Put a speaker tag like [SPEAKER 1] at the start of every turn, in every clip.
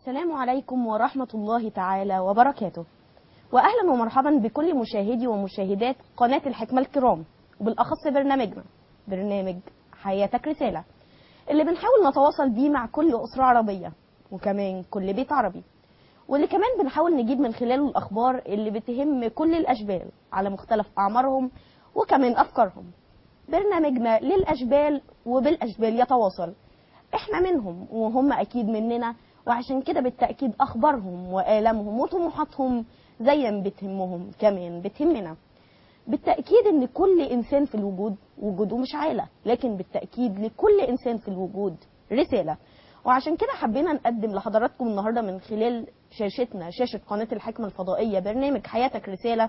[SPEAKER 1] السلام عليكم ورحمة الله تعالى وبركاته، وأهلا ومرحبا بكل مشاهدي ومشاهدات قناة الحكمة الكرام، وبالأخص برنامجنا برنامج حياتك رسالة، اللي بنحاول نتواصل بيه مع كل أسرة عربية وكمان كل بيت عربي، واللي كمان بنحاول نجيب من خلاله الأخبار اللي بتهم كل الأشبال على مختلف أعمارهم وكمان أفكارهم. برنامجنا للأشبال وبالأشبال يتواصل، احنا منهم وهم أكيد مننا، وعشان كده بالتأكيد أخبارهم وآلامهم وطموحاتهم زي ما بتهمهم كمان بتهمنا. بالتأكيد إن كل إنسان في الوجود وجوده مش عالة، لكن بالتأكيد لكل إنسان في الوجود رسالة. وعشان كده حبينا نقدم لحضراتكم النهاردة من خلال شاشتنا، شاشة قناة الحكمة الفضائية، برنامج حياتك رسالة،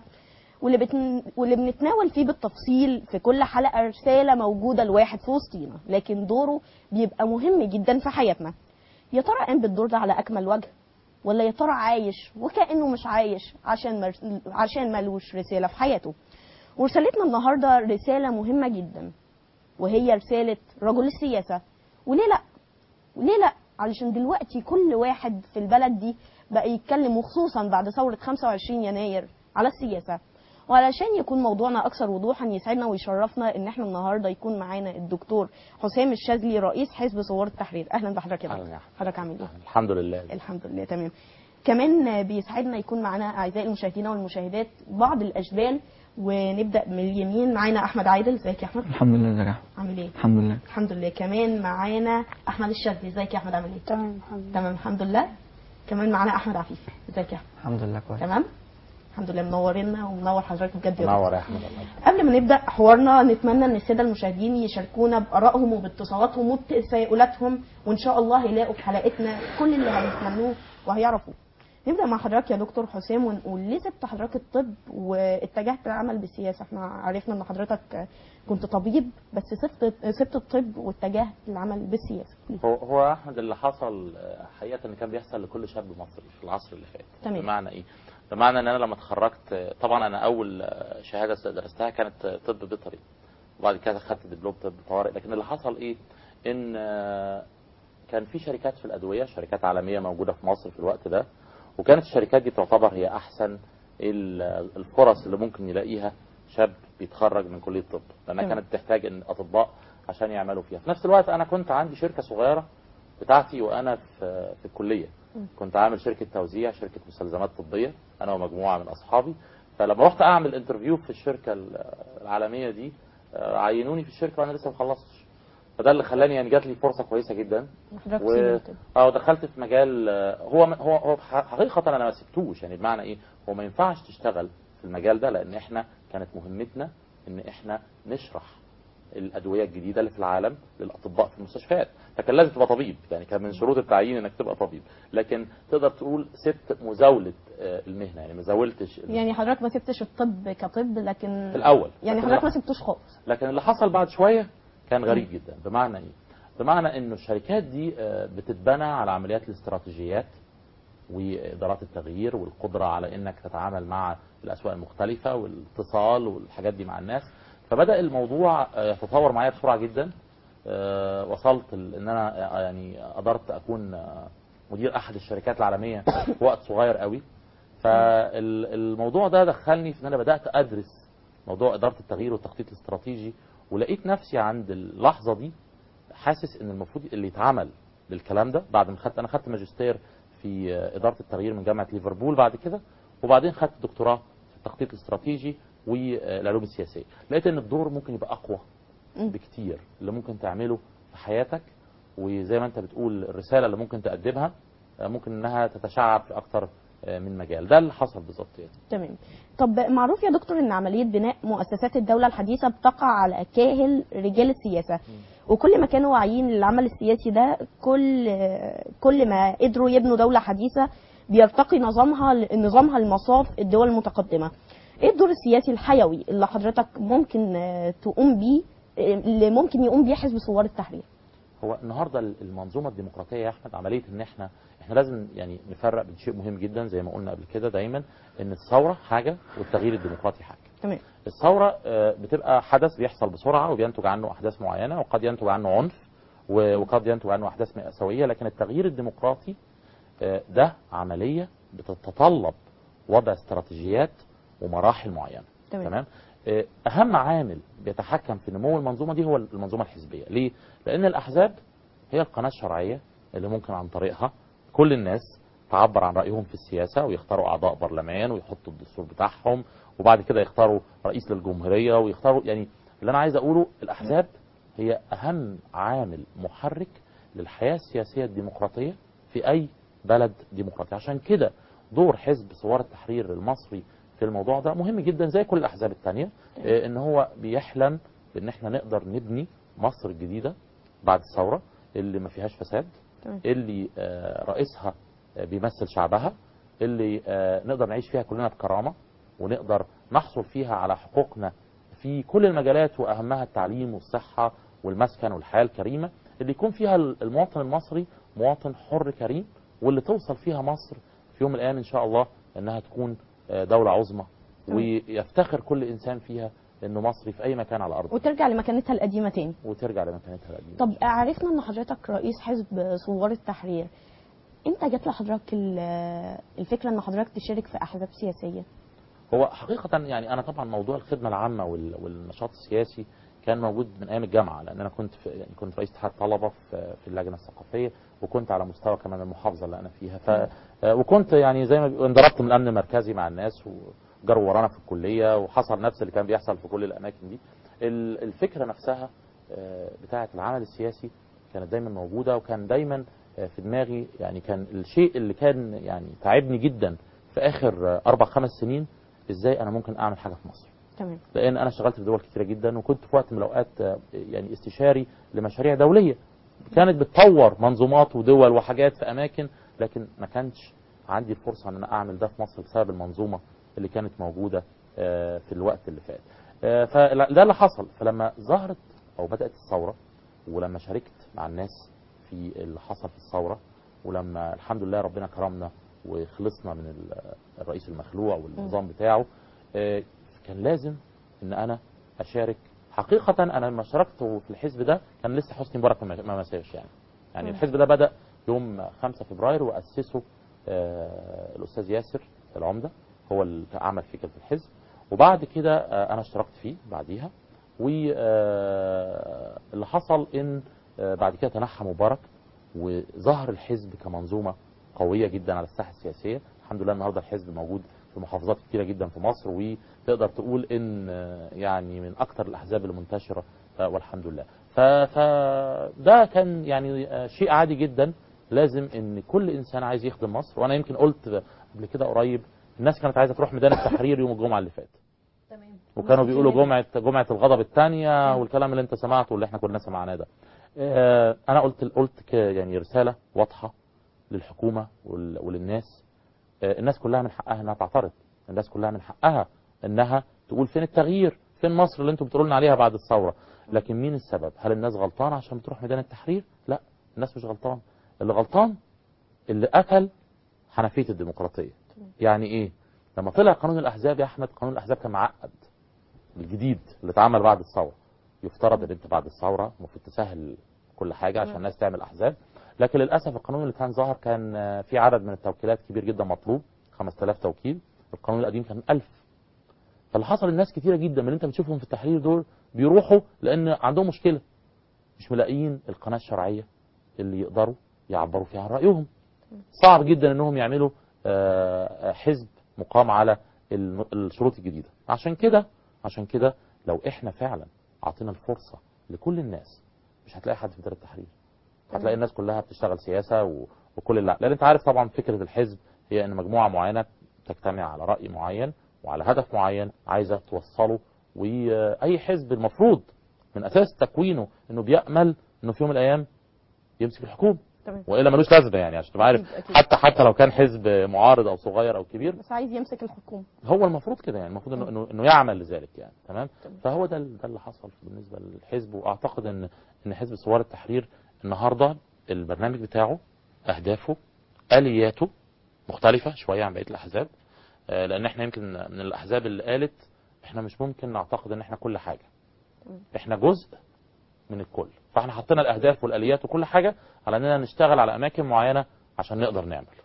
[SPEAKER 1] واللي بنتناول فيه بالتفصيل في كل حلقة رسالة موجودة لواحد في وسطينا، لكن دوره بيبقى مهم جدا في حياتنا. يا ترى قام بالدور ده على أكمل وجه، ولا يا ترى عايش وكأنه مش عايش عشان ملوش رسالة في حياته؟ ورسالتنا النهاردة رسالة مهمة جدا، وهي رسالة رجل السياسة. وليه لأ؟ وليه لأ؟ علشان دلوقتي كل واحد في البلد دي بقى يتكلم، وخصوصا بعد ثورة 25 يناير، على السياسة. وعلشان يكون موضوعنا أكثر وضوحا، يسعدنا ويشرفنا إن احنا النهاردة يكون معانا الدكتور حسام الشاذلي، رئيس حزب ثوار التحرير. أهلا بحضرتك يا دكتور. حضرتك عامل إيه؟
[SPEAKER 2] الحمد لله.
[SPEAKER 1] الحمد لله تمام. كمان بيسعدنا يكون معانا أعزائي المشاهدين والمشاهدات بعض الأشبال، ونبدأ من اليمين. معانا أحمد عادل. ازيك يا أحمد؟
[SPEAKER 3] الحمد لله. ازيك يا احمد؟
[SPEAKER 1] عامل إيه؟
[SPEAKER 3] الحمد لله.
[SPEAKER 1] الحمد لله. كمان معانا أحمد الشاذلي. ازيك يا أحمد؟ عامل إيه؟
[SPEAKER 4] تمام الحمد لله.
[SPEAKER 1] تمام الحمد لله. كمان معانا أحمد عفيف. ازيك يا أحمد؟
[SPEAKER 3] الحمد لله كويس.
[SPEAKER 1] تمام الحمد لله. منورنا ومنور حضرتك بجد يا
[SPEAKER 2] منور
[SPEAKER 1] دكتور.
[SPEAKER 2] يا احمد.
[SPEAKER 1] قبل ما نبدا حوارنا، نتمنى ان الساده المشاهدين يشاركونا بارائهم وباتصالاتهم وبتساؤلاتهم، وان شاء الله هيلاقوا في حلقتنا كل اللي هيتمنوه وهيعرفوا. نبدا مع حضرتك يا دكتور حسام، ونقول ليه سبت حضرتك الطب واتجهت للعمل بالسياسه؟ احنا عرفنا ان حضرتك كنت طبيب، بس سبت الطب واتجهت للعمل بالسياسه.
[SPEAKER 2] هو احمد اللي حصل حقيقه ان كان بيحصل لكل شاب مصري في العصر اللي فات.
[SPEAKER 1] تمام.
[SPEAKER 2] بمعنى ايه؟ بمعنى ان انا لما اتخرجت، طبعا انا اول شهاده درستها كانت طب بيطري، وبعد كده خدت دبلوم طب طوارئ. لكن اللي حصل ايه؟ ان كان في شركات في الادويه، شركات عالميه موجوده في مصر في الوقت ده، وكانت الشركات دي تعتبر هي احسن الفرص اللي ممكن يلاقيها شاب بيتخرج من كليه الطب، لانها كانت تحتاج ان اطباء عشان يعملوا فيها. في نفس الوقت انا كنت عندي شركه صغيره بتاعتي وانا في الكليه، كنت عامل شركه توزيع، شركه مستلزمات طبيه، انا ومجموعه من اصحابي. فلما رحت اعمل انترفيو في الشركه العالميه دي، عينوني في الشركه وانا لسه ما خلصتش. فده اللي خلاني، يعني جات لي فرصه كويسه جدا، ودخلت في مجال هو حقيقه انا ما سبتوش. يعني بمعنى ايه؟ هو ما ينفعش تشتغل في المجال ده، لان احنا كانت مهمتنا ان احنا نشرح الادويه الجديده اللي في العالم للاطباء في المستشفيات، فكان لازم تبقى طبيب. يعني كان من شروط التعيين انك تبقى طبيب. لكن تقدر تقول سبت مزاوله المهنه، يعني ما زاولتش
[SPEAKER 1] يعني حضرتك ما سبتش الطب كطب، لكن
[SPEAKER 2] في الاول،
[SPEAKER 1] يعني حضرتك ما سبتوش خالص.
[SPEAKER 2] لكن اللي حصل بعد شويه كان غريب جدا. بمعنى ايه؟ بمعنى انه الشركات دي بتتبنى على عمليات الاستراتيجيات وادارات التغيير والقدره على انك تتعامل مع الاسواق المختلفه والاتصال والحاجات دي مع الناس. فبدا الموضوع يتطور معايا بسرعه جدا. وصلت ان انا يعني قدرت اكون مدير احد الشركات العالميه في وقت صغير قوي. فالموضوع ده دخلني في ان انا بدات ادرس موضوع اداره التغيير والتخطيط الاستراتيجي، ولقيت نفسي عند اللحظه دي حاسس ان المفروض اللي يتعمل للكلام ده. بعد ما انا خدت ماجستير في اداره التغيير من جامعه ليفربول بعد كده، وبعدين خدت دكتوراه في التخطيط الاستراتيجي والعلوم السياسيه. لقيت ان الدور ممكن يبقى اقوى بكتير اللي ممكن تعمله في حياتك، وزي ما انت بتقول الرساله اللي ممكن تقدمها ممكن انها تتشعب في اكتر من مجال. ده اللي حصل بالظبط يعني.
[SPEAKER 1] تمام. طب معروف يا دكتور ان عمليه بناء مؤسسات الدوله الحديثه بتقع على كاهل رجال السياسه، وكل ما كانوا واعيين للعمل السياسي ده كل ما قدروا يبنوا دوله حديثه بيرتقي نظامها لمصاف الدول المتقدمه. ايه الدور السياسي الحيوي اللي حضرتك ممكن تقوم بيه، اللي ممكن يقوم بيه حزب ثوار التحرير؟
[SPEAKER 2] هو النهارده المنظومه الديمقراطيه يا احمد، عمليه ان احنا لازم يعني نفرق بين شيء مهم جدا زي ما قلنا قبل كده دايما، ان الثوره حاجه والتغيير الديمقراطي حاجه.
[SPEAKER 1] تمام.
[SPEAKER 2] الثوره بتبقى حدث بيحصل بسرعه وبينتج عنه احداث معينه، وقد ينتج عنه عنف وقد ينتج عنه احداث مأساويه. لكن التغيير الديمقراطي ده عمليه بتتطلب وضع استراتيجيات ومراحل معينه. تمام. اهم عامل بيتحكم في نمو المنظومه دي هو المنظومه الحزبيه. ليه؟ لان الاحزاب هي القناه الشرعيه اللي ممكن عن طريقها كل الناس تعبر عن رايهم في السياسه، ويختاروا اعضاء برلمان ويحطوا الدستور بتاعهم، وبعد كده يختاروا رئيس للجمهوريه، ويختاروا يعني اللي انا عايز اقوله الاحزاب هي اهم عامل محرك للحياه السياسيه الديمقراطيه في اي بلد ديمقراطي. عشان كده دور حزب ثوار التحرير المصري في الموضوع ده مهم جدا زي كل الاحزاب الثانيه، ان هو بيحلم بان احنا نقدر نبني مصر الجديده بعد الثوره اللي ما فيهاش فساد، اللي رئيسها بيمثل شعبها، اللي نقدر نعيش فيها كلنا بكرامه، ونقدر نحصل فيها على حقوقنا في كل المجالات، واهمها التعليم والصحه والمسكن والحياه الكريمه، اللي يكون فيها المواطن المصري مواطن حر كريم، واللي توصل فيها مصر في يوم من الايام ان شاء الله انها تكون دوله عظمى، ويفتخر كل انسان فيها انه مصري في اي مكان على الارض،
[SPEAKER 1] وترجع لمكانتها القديمه تاني.
[SPEAKER 2] طب
[SPEAKER 1] عرفنا ان حضرتك رئيس حزب ثوار التحرير، امتى جت لحضرتك الفكره ان حضرتك تشارك في احزاب سياسيه؟
[SPEAKER 2] هو حقيقه يعني انا طبعا موضوع الخدمه العامه والنشاط السياسي كان موجود من ايام الجامعه، لان انا كنت رئيس اتحاد طلبه في اللجنه الثقافيه، وكنت على مستوى كمان المحافظه اللي انا فيها، وكنت يعني زي ما انضربت من الامن المركزي مع الناس وجروا ورانا في الكليه، وحصل نفس اللي كان بيحصل في كل الاماكن دي. الفكره نفسها بتاعه العمل السياسي كانت دايما موجوده، وكان دايما في دماغي. يعني كان الشيء اللي كان يعني تعبني جدا في اخر 4-5 سنين ازاي انا ممكن اعمل حاجه في مصر.
[SPEAKER 1] تمام.
[SPEAKER 2] لان انا اشتغلت في دول كتيره جدا، وكنت في وقت من الاوقات يعني استشاري لمشاريع دوليه كانت بتطور منظومات ودول وحاجات في اماكن، لكن ما كانش عندي الفرصه ان انا اعمل ده في مصر بسبب المنظومه اللي كانت موجوده في الوقت اللي فات. فده اللي حصل. فلما ظهرت او بدات الثوره، ولما شاركت مع الناس في اللي حصل في الثوره، ولما الحمد لله ربنا كرمنا وخلصنا من الرئيس المخلوع والنظام بتاعه، كان لازم ان انا اشارك. حقيقه انا لما شاركت في الحزب ده كان لسه حسني مبارك ما مساش يعني الحزب ده بدا يوم 5 فبراير، واسسه الاستاذ ياسر العمده، هو اللي عمل فكره الحزب. وبعد كده انا اشتركت فيه بعديها، واللي حصل ان بعد كده تنحى مبارك، وظهر الحزب كمنظومه قويه جدا على الساحه السياسيه. الحمد لله النهارده الحزب موجود في محافظات كتيره جدا في مصر، وتقدر تقول ان يعني من اكثر الاحزاب المنتشره، والحمد لله. فده كان يعني شيء عادي جدا، لازم ان كل انسان عايز يخدم مصر. وانا يمكن قلت قبل كده قريب الناس كانت عايزه تروح ميدان التحرير يوم الجمعه اللي فات،
[SPEAKER 1] تمام،
[SPEAKER 2] وكانوا بيقولوا جمعه الغضب الثانيه والكلام اللي انت سمعته واللي احنا كلنا سمعناه ده. انا قلت يعني رساله واضحه للحكومه وللناس. الناس كلها من حقها انها تعترض، الناس كلها من حقها انها تقول فين التغيير، فين مصر اللي انتم بتقولوا لنا عليها بعد الثوره. لكن مين السبب؟ هل الناس غلطانه عشان بتروح ميدان التحرير؟ لا، الناس مش غلطان. اللي غلطان اللي قتل حنفيه الديمقراطيه. يعني ايه؟ لما طلع قانون الاحزاب يا احمد، قانون الاحزاب كان معقد، الجديد اللي اتعمل بعد الثوره. يفترض ان انت بعد الثوره المفروض تسهل كل حاجه عشان الناس تعمل احزاب، لكن للاسف القانون اللي كان ظاهر كان في عدد من التوكيلات كبير جدا مطلوب، 5000 توكيل. القانون القديم كان 1000. فاللي حصل الناس كتيره جدا من اللي انت بتشوفهم في التحرير دول بيروحوا لان عندهم مشكله، مش ملاقيين القناه الشرعيه اللي يقدروا يعبروا فيها عن رايهم. صعب جدا انهم يعملوا حزب مقام على الشروط الجديده. عشان كده لو احنا فعلا اعطينا الفرصه لكل الناس، مش هتلاقي حد في دار التحرير، هتلاقي الناس كلها بتشتغل سياسه وكل لان انت عارف طبعا فكره الحزب هي ان مجموعه معينه تجتمع على راي معين وعلى هدف معين عايزه توصله. واي حزب المفروض من اساس تكوينه انه بيامل انه في يوم من الايام يمسك الحكومه، والا ملوش لازمه يعني، عشان تبقى عارف. حتى لو كان حزب معارض او صغير او كبير،
[SPEAKER 1] بس عايز يمسك الحكومه.
[SPEAKER 2] هو المفروض كده يعني، المفروض انه يعمل لذلك يعني. تمام. فهو ده اللي حصل بالنسبه للحزب. واعتقد ان حزب ثوار التحرير النهارده البرنامج بتاعه، اهدافه، الياته مختلفه شويه عن بقيه الاحزاب، لان احنا يمكن من الاحزاب اللي قالت احنا مش ممكن نعتقد ان احنا كل حاجه، احنا جزء من الكل. فاحنا حطينا الاهداف والاليات وكل حاجه على اننا نشتغل على اماكن معينه عشان نقدر نعمل.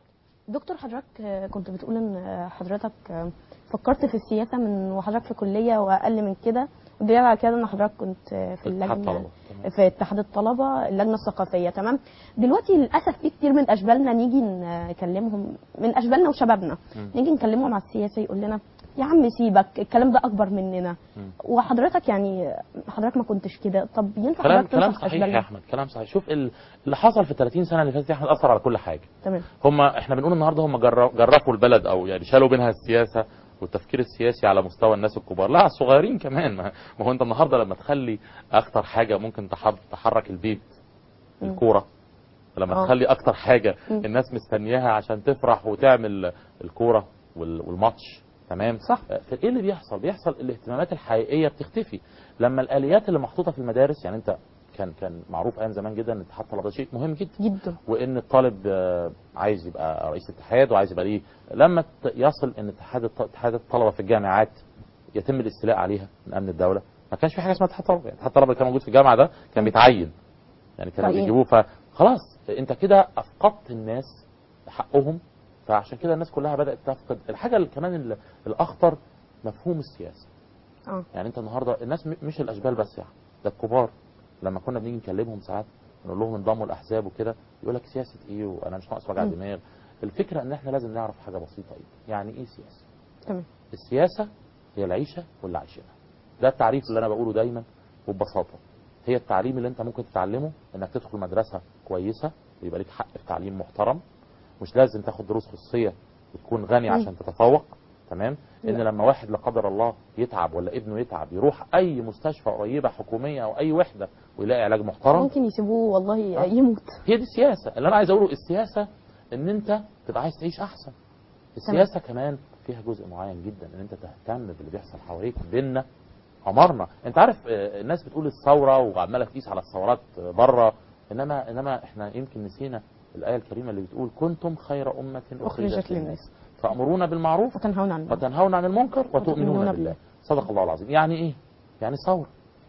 [SPEAKER 1] دكتور حضرتك كنت بتقول ان حضرتك فكرت في السياسه من وحضرتك في كليه واقل من كده، والدليل على كده ان حضرتك كنت في اللجنه في اتحاد الطلبه اللجنه الثقافيه. تمام. دلوقتي للاسف في كتير من اشبالنا نيجي نكلمهم، من اشبالنا وشبابنا نيجي نكلمهم على السياسه يقول لنا يا عم سيبك الكلام ده اكبر مننا. وحضرتك يعني حضرتك ما كنتش كده. طب ينفع حضرتك
[SPEAKER 2] كلام صحيح يا احمد، كلام صحيح. شوف اللي حصل في 30 سنه اللي فاتت يا احمد اثر على كل حاجه.
[SPEAKER 1] تمام.
[SPEAKER 2] احنا بنقول النهارده هم جرفوا البلد، او يعني شالوا منها السياسه والتفكير السياسي على مستوى الناس الكبار، لا الصغيرين كمان. ما هو انت النهارده لما تخلي اكتر حاجه ممكن تحرك البيت الكوره، لما تخلي اكتر حاجه الناس مستنياها عشان تفرح وتعمل الكوره والماتش، تمام
[SPEAKER 1] صح.
[SPEAKER 2] ايه اللي بيحصل الاهتمامات الحقيقيه بتختفي لما الاليات اللي محطوطه في المدارس. يعني انت كان معروف ايام زمان جدا ان اتحاد الطلبه شيء مهم جدا وان الطالب عايز يبقى رئيس اتحاد وعايز يبقى ليه. لما يصل ان اتحاد الطلبه في الجامعات يتم الاستيلاء عليها من امن الدوله، ما كانش في حاجه اسمها اتحاد طلبه. يعني اتحاد الطلبه اللي كان موجود في الجامعه ده كان بيتعين، يعني كانوا بيجيبوه، فخلاص انت كده افقدت الناس حقهم. فعشان كده الناس كلها بدات تفقد الحاجه كمان الاخطر، مفهوم السياسه. يعني انت النهارده الناس مش الاشبال بس، يعني ده الكبار لما كنا بنيجي نكلمهم ساعات نقول لهم انضموا الاحزاب وكده، يقول لك سياسه ايه وانا مش ناقص وجع دماغ. الفكره ان احنا لازم نعرف حاجه بسيطه، يعني ايه سياسه.
[SPEAKER 1] تمام.
[SPEAKER 2] السياسه هي العيشه واللي عايشينها. ده التعريف اللي انا بقوله دايما وببساطه. هي التعليم اللي انت ممكن تتعلمه، انك تدخل مدرسه كويسه ويبقى ليك حق في تعليم محترم، مش لازم تاخد دروس خصوصيه وتكون غني عشان تتفوق، تمام. ان لما واحد لا قدر الله يتعب ولا ابنه يتعب يروح اي مستشفى قريبه حكوميه او اي وحده ويلاقي علاج محترم،
[SPEAKER 1] ممكن يسيبوه والله يموت.
[SPEAKER 2] هي دي السياسه اللي انا عايز اقوله. السياسه ان انت تبقى عايز تعيش احسن. السياسه كمان فيها جزء معين جدا ان انت تهتم باللي بيحصل حواليك. ديننا امرنا، انت عارف الناس بتقول الثوره وعماله تقيس على الثورات بره، انما احنا يمكن نسينا الايه الكريمه اللي بتقول كنتم خير امه اخرجت للناس تأمرون بالمعروف وتنهون عن المنكر وتؤمنون بالله. صدق الله العظيم. يعني ايه؟ يعني ثوره.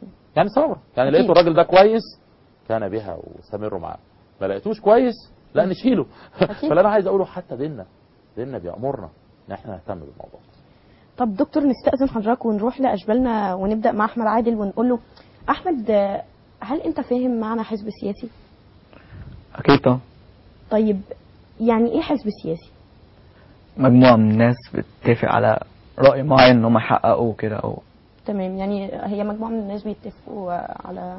[SPEAKER 2] يعني لقيتوا الراجل ده كويس كان بها واستمروا معاه، ما لقيتوش كويس لا نشيله. فاللي انا عايز اقوله حتى ديننا بيأمرنا ان احنا نهتم بالموضوع.
[SPEAKER 1] طب دكتور نستأذن حضرتك ونروح لأشبالنا ونبدأ مع أحمد عادل ونقول له أحمد، هل أنت فاهم معنى حزب سياسي؟
[SPEAKER 3] أكيد طبعا.
[SPEAKER 1] طيب يعني إيه حزب سياسي؟
[SPEAKER 3] مجموعة من الناس بتتفق على رأي معين إن هم يحققوه كده أو
[SPEAKER 1] تمام. يعني هي مجموعة من الناس بيتفقوا على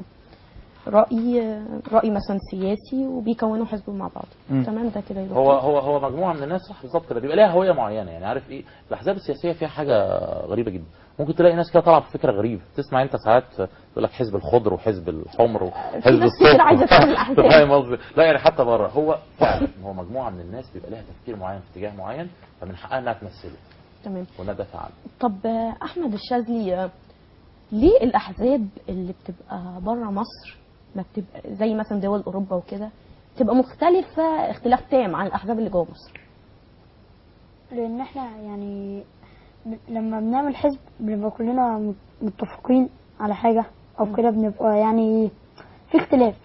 [SPEAKER 1] رأي مثلا سياسي وبيكونوا حزب مع بعض. تمام. ده كده
[SPEAKER 2] هو مجموعة من الناس، صح بالظبط كده، بيبقى لها هوية معينة. يعني عارف ايه الأحزاب السياسية فيها حاجة غريبة جدا. ممكن تلاقي ناس كده طالعة بفكرة غريبة. تسمع انت ساعات يقول لك حزب الخضر وحزب الحمر وحزب الصوت.
[SPEAKER 1] عايزة تقول الأحزاب.
[SPEAKER 2] فاهم قصدي؟ لا يعني حتى بره هو فعلا هو مجموعة من الناس بيبقى لها تفكير معين في اتجاه معين، فمن حقها انها تمثله.
[SPEAKER 1] تمام.
[SPEAKER 2] وندافع عنه.
[SPEAKER 1] طب أحمد الشاذلي، ليه الأحزاب اللي بتبقى بره مصر ما بتبقى زي مثلا دول أوروبا وكده تبقى مختلفة اختلاف تام عن الأحزاب اللي جوه مصر؟
[SPEAKER 4] لأن احنا يعني لما بنعمل حزب بنبقى كلنا متفقين على حاجة أو كده، بنبقى يعني في اختلاف.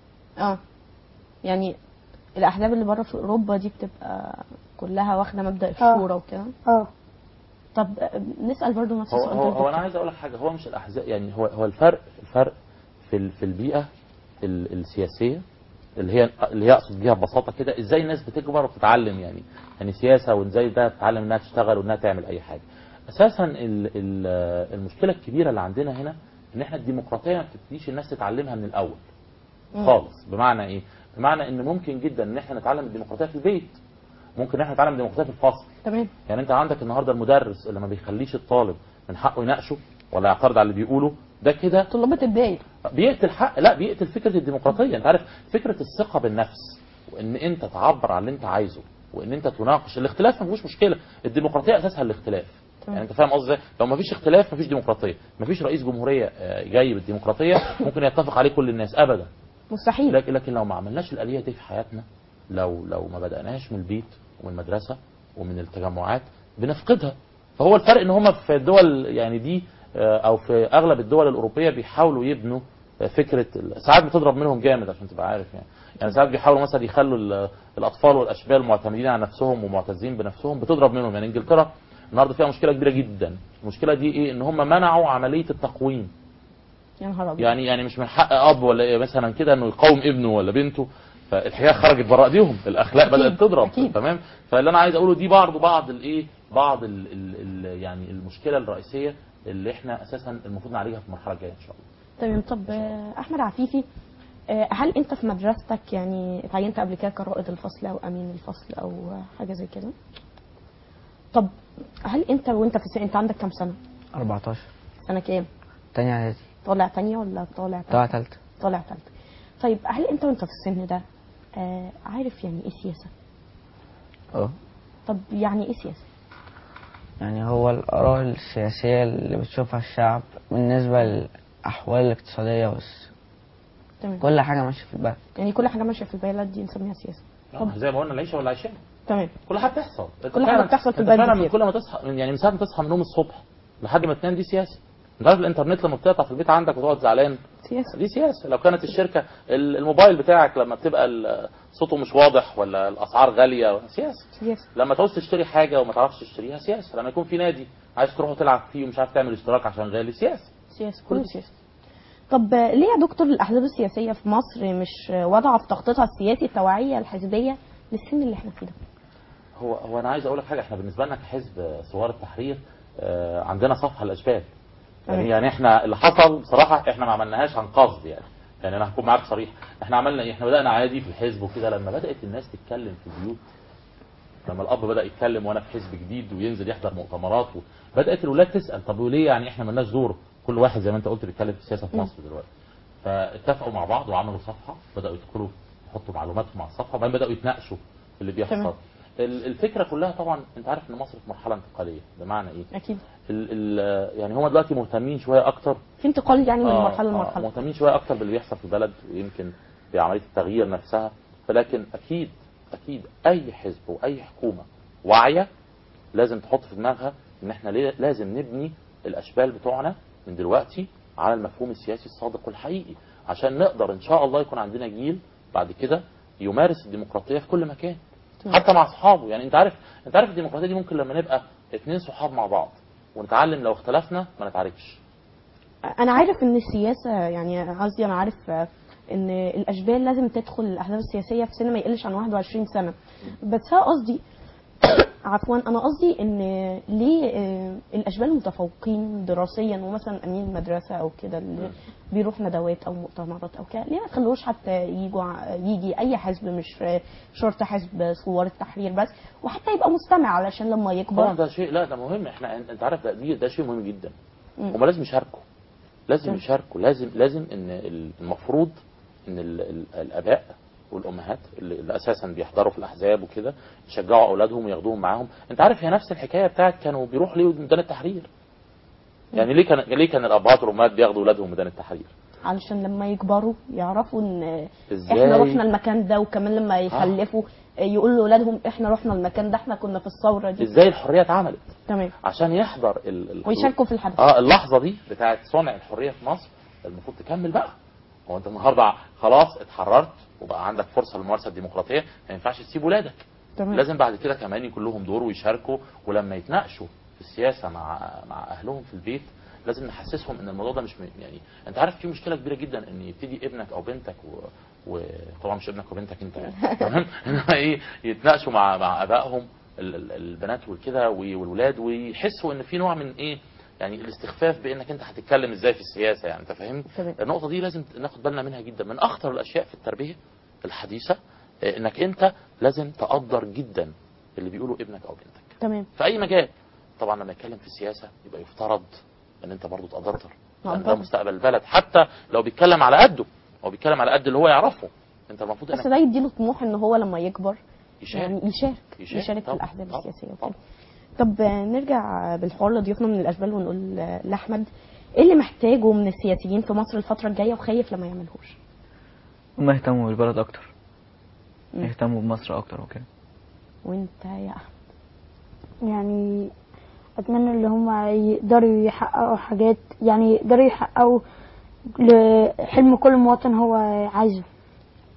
[SPEAKER 1] يعني الأحزاب اللي بره في أوروبا دي بتبقى كلها واخدة مبدأ الشورى وكده. طب نسأل برضو نفس السؤال.
[SPEAKER 2] هو أنا عايز أقول لك حاجة. هو مش الأحزاب، يعني هو الفرق في البيئة السياسية اللي هي اقصد بيها ببساطه كده ازاي الناس بتكبر وبتتعلم، يعني سياسه، وازاي ده تتعلم انها تشتغل وانها تعمل اي حاجه. اساسا المشكله الكبيره اللي عندنا هنا ان احنا الديمقراطيه ما بتبتديش الناس تتعلمها من الاول خالص. بمعنى ايه؟ بمعنى ان ممكن جدا ان احنا نتعلم الديمقراطيه في البيت، ممكن احنا نتعلم الديمقراطيه في الفصل.
[SPEAKER 1] تمام.
[SPEAKER 2] يعني انت عندك النهارده المدرس اللي ما بيخليش الطالب من حقه يناقشه ولا يعترض على اللي بيقوله، ده كده
[SPEAKER 1] طلاب بتتضايق،
[SPEAKER 2] بيقتل حق، لا بيقتل فكره الديمقراطيه. انت عارف فكره الثقه بالنفس، وان انت تعبر عن اللي انت عايزه، وان انت تناقش. الاختلاف ما فيهوش مشكله، الديمقراطيه اساسها الاختلاف. يعني انت فاهم قصدي؟ لو ما فيش اختلاف ما فيش ديمقراطيه. ما فيش رئيس جمهوريه جاي بالديمقراطيه ممكن يتفق عليه كل الناس، ابدا
[SPEAKER 1] مستحيل.
[SPEAKER 2] لكن لو ما عملناش الاليه دي في حياتنا، لو ما بداناش من البيت ومن المدرسه ومن التجمعات بنفقدها. فهو الفرق ان هم في الدول يعني دي او في اغلب الدول الاوروبيه بيحاولوا يبنوا فكره، ساعات بتضرب منهم جامد عشان تبقى عارف. يعني ساعات بيحاولوا مثلا يخلوا الاطفال والاشبال معتمدين على نفسهم ومعتزين بنفسهم، بتضرب منهم. يعني انجلترا النهارده فيها مشكله كبيره جدا. المشكله دي ايه؟ ان هم منعوا عمليه التقويم.
[SPEAKER 1] يا نهار ابيض.
[SPEAKER 2] يعني مش من حق اب ولا إيه مثلا كده انه يقاوم ابنه ولا بنته، فالحقيقه خرجت بره ايديهم، الاخلاق بدات تضرب.
[SPEAKER 1] أكيد.
[SPEAKER 2] تمام. فاللي انا عايز اقوله دي برضه بعض يعني المشكله الرئيسيه اللي احنا اساسا المفروض نعالجها في المرحله الجايه ان شاء الله.
[SPEAKER 1] تمام. طب احمد عفيفي، هل انت في مدرستك يعني اتعينت قبل كده كرائد الفصل او امين الفصل او حاجه زي كده؟ طب هل انت وانت في انت عندك كام سنه؟
[SPEAKER 3] 14
[SPEAKER 1] سنه كام؟
[SPEAKER 3] تانية اعدادي.
[SPEAKER 1] طالع تانية ولا طالع
[SPEAKER 3] طلع
[SPEAKER 1] تالتة؟
[SPEAKER 3] تالتة.
[SPEAKER 1] طالع تالتة. طيب هل انت وانت في السن ده عارف يعني ايه سياسه؟ طب يعني ايه سياسه؟
[SPEAKER 3] يعني هو الآراء السياسية اللي بتشوفها الشعب بالنسبة للأحوال الاقتصادية
[SPEAKER 1] تمام.
[SPEAKER 3] كل حاجة ماشية في البلد.
[SPEAKER 1] يعني كل حاجه ماشيه في البلد دي نسميها سياسه. طب
[SPEAKER 2] زي ما قلنا العيشه ولا عايشين.
[SPEAKER 1] تمام.
[SPEAKER 2] كل حاجه بتحصل.
[SPEAKER 1] كل حاجه بتحصل في البلد
[SPEAKER 2] فعلا
[SPEAKER 1] دي.
[SPEAKER 2] كل ما تصحى يعني من ساعه ما تصحى من النوم الصبح لحد ما تنام دي سياسه. انت عارف الانترنت لما بتقطع في البيت عندك وتقعد زعلان
[SPEAKER 1] سياسه.
[SPEAKER 2] دي سياسه. لو كانت الشركه الموبايل بتاعك لما بتبقى صوته مش واضح ولا الاسعار غاليه سياسه.
[SPEAKER 1] سياسه.
[SPEAKER 2] لما تعوز تشتري حاجه وما تعرفش تشتريها سياسه. لما يكون في نادي عايز تروح تلعب فيه ومش عارف تعمل اشتراك عشان غالي سياسه.
[SPEAKER 1] سياسه. كل سياسه. طب ليه يا دكتور الاحزاب السياسيه في مصر مش واضعه في تخطيطها السياسي التوعيه الحزبيه للسن اللي احنا فيه ده؟
[SPEAKER 2] هو انا عايز اقول لك حاجه. احنا بالنسبه لنا كحزب ثوار التحرير عندنا صفحه الاشبال. يعني احنا اللي حصل بصراحه احنا ما عملناهاش عن قصد. يعني انا هكون معاك صريح. احنا عملنا ايه؟ احنا بدانا عادي في الحزب وكده. لما بدات الناس تتكلم في البيوت، لما الاب بدا يتكلم وانا في حزب جديد وينزل يحضر مؤتمرات، بدات الولاد تسال طب وليه يعني احنا مالناش دور؟ كل واحد زي ما انت قلت بيتكلم في السياسه في مصر دلوقتي. فاتفقوا مع بعض وعملوا صفحه، بداوا يدخلوا يحطوا معلوماتهم على الصفحه، وبعدين بداوا يتناقشوا في اللي بيحصل.
[SPEAKER 1] تمام.
[SPEAKER 2] الفكره كلها طبعا انت عارف ان مصر في مرحله انتقاليه. بمعنى ايه؟
[SPEAKER 1] اكيد.
[SPEAKER 2] يعني هم دلوقتي مهتمين شويه اكتر
[SPEAKER 1] في انتقال يعني من مرحله لمرحله.
[SPEAKER 2] مهتمين شويه اكتر باللي بيحصل في البلد ويمكن بعمليه التغيير نفسها. ولكن اكيد اي حزب واي حكومه واعيه لازم تحط في دماغها ان احنا لازم نبني الاشبال بتوعنا من دلوقتي على المفهوم السياسي الصادق والحقيقي، عشان نقدر ان شاء الله يكون عندنا جيل بعد كده يمارس الديمقراطيه في كل مكان حتى مع اصحابه. يعني انت عارف الديمقراطيه دي ممكن لما نبقى 2 صحاب مع بعض ونتعلم لو اختلفنا ما نتعاركش.
[SPEAKER 1] انا عارف ان السياسه يعني قصدي انا عارف ان الاشبال لازم تدخل الاحزاب السياسيه في سن ما يقلش عن 21 سنه. بس انا قصدي عفوا انا قصدي ان ليه الاشبال متفوقين دراسيا ومثلا امين مدرسه او كده اللي بيروح ندوات او مؤتمرات او كده، ليه ما تخلوش حتى يجي اي حزب مش شرط حزب ثوار التحرير بس، وحتى يبقى مستمع علشان لما يكبر.
[SPEAKER 2] طبعا ده شيء، لا ده مهم. احنا انت عارف ده شيء مهم جدا. هم لازم يشاركوا. لازم ان المفروض ان الاباء والامهات اللي اساسا بيحضروا في الاحزاب وكده يشجعوا اولادهم وياخدوهم معاهم. انت عارف هي نفس الحكايه بتاعت كانوا بيروحوا ليه ميدان التحرير. يعني ليه كان الابهات والامهات بياخدوا اولادهم ميدان التحرير؟
[SPEAKER 1] علشان لما يكبروا يعرفوا ان احنا رحنا المكان ده، وكمان لما يخلفوا يقولوا لاولادهم احنا رحنا المكان ده، احنا كنا في الثوره دي.
[SPEAKER 2] ازاي الحريه اتعملت.
[SPEAKER 1] تمام.
[SPEAKER 2] عشان يحضر
[SPEAKER 1] ويشاركوا في الحدث.
[SPEAKER 2] اللحظه دي بتاعت صنع الحريه في مصر المفروض تكمل بقى. هو انت النهارده خلاص اتحررت وبقى عندك فرصه للممارسه الديمقراطيه، ما ينفعش تسيب ولادك.
[SPEAKER 1] تمام.
[SPEAKER 2] لازم بعد كده كمان يكون لهم دور ويشاركوا، ولما يتناقشوا في السياسه مع اهلهم في البيت لازم نحسسهم ان الموضوع ده مش يعني انت عارف في مشكله كبيره جدا ان يبتدي ابنك او بنتك وطبعا مش ابنك وبنتك انت يعني تمام ايه يتناقشوا مع ابائهم البنات والكده والولاد، ويحسوا ان في نوع من ايه يعني الاستخفاف بانك انت هتتكلم ازاي في السياسه. يعني انت فاهم. النقطه دي لازم ناخد بالنا منها جدا. من اخطر الاشياء في التربيه الحديثه انك انت لازم تقدر جدا اللي بيقوله ابنك او بنتك.
[SPEAKER 1] تمام.
[SPEAKER 2] في اي مجال. طبعا لما يتكلم في السياسه يبقى يفترض ان انت برضو تقدر لان ده مستقبل البلد، حتى لو بيتكلم على قده او بيتكلم على قد اللي هو يعرفه. انت المفروض
[SPEAKER 1] بس ده يديله طموح ان هو لما يكبر
[SPEAKER 2] يشارك.
[SPEAKER 1] يعني يشارك في الاحزاب السياسيه وكده. طب نرجع بالحوار لضيوفنا من الاشبال ونقول لاحمد ايه اللي محتاجه من السياسيين في مصر الفتره الجايه وخايف لما يعملوش؟
[SPEAKER 3] هم يهتموا بالبلد اكتر، يهتموا بمصر اكتر وكده.
[SPEAKER 1] وانت يا احمد؟
[SPEAKER 4] يعني اتمنى ان هم يقدروا يحققوا حاجات، يعني يقدروا يحققوا لحلم كل مواطن هو عايزه.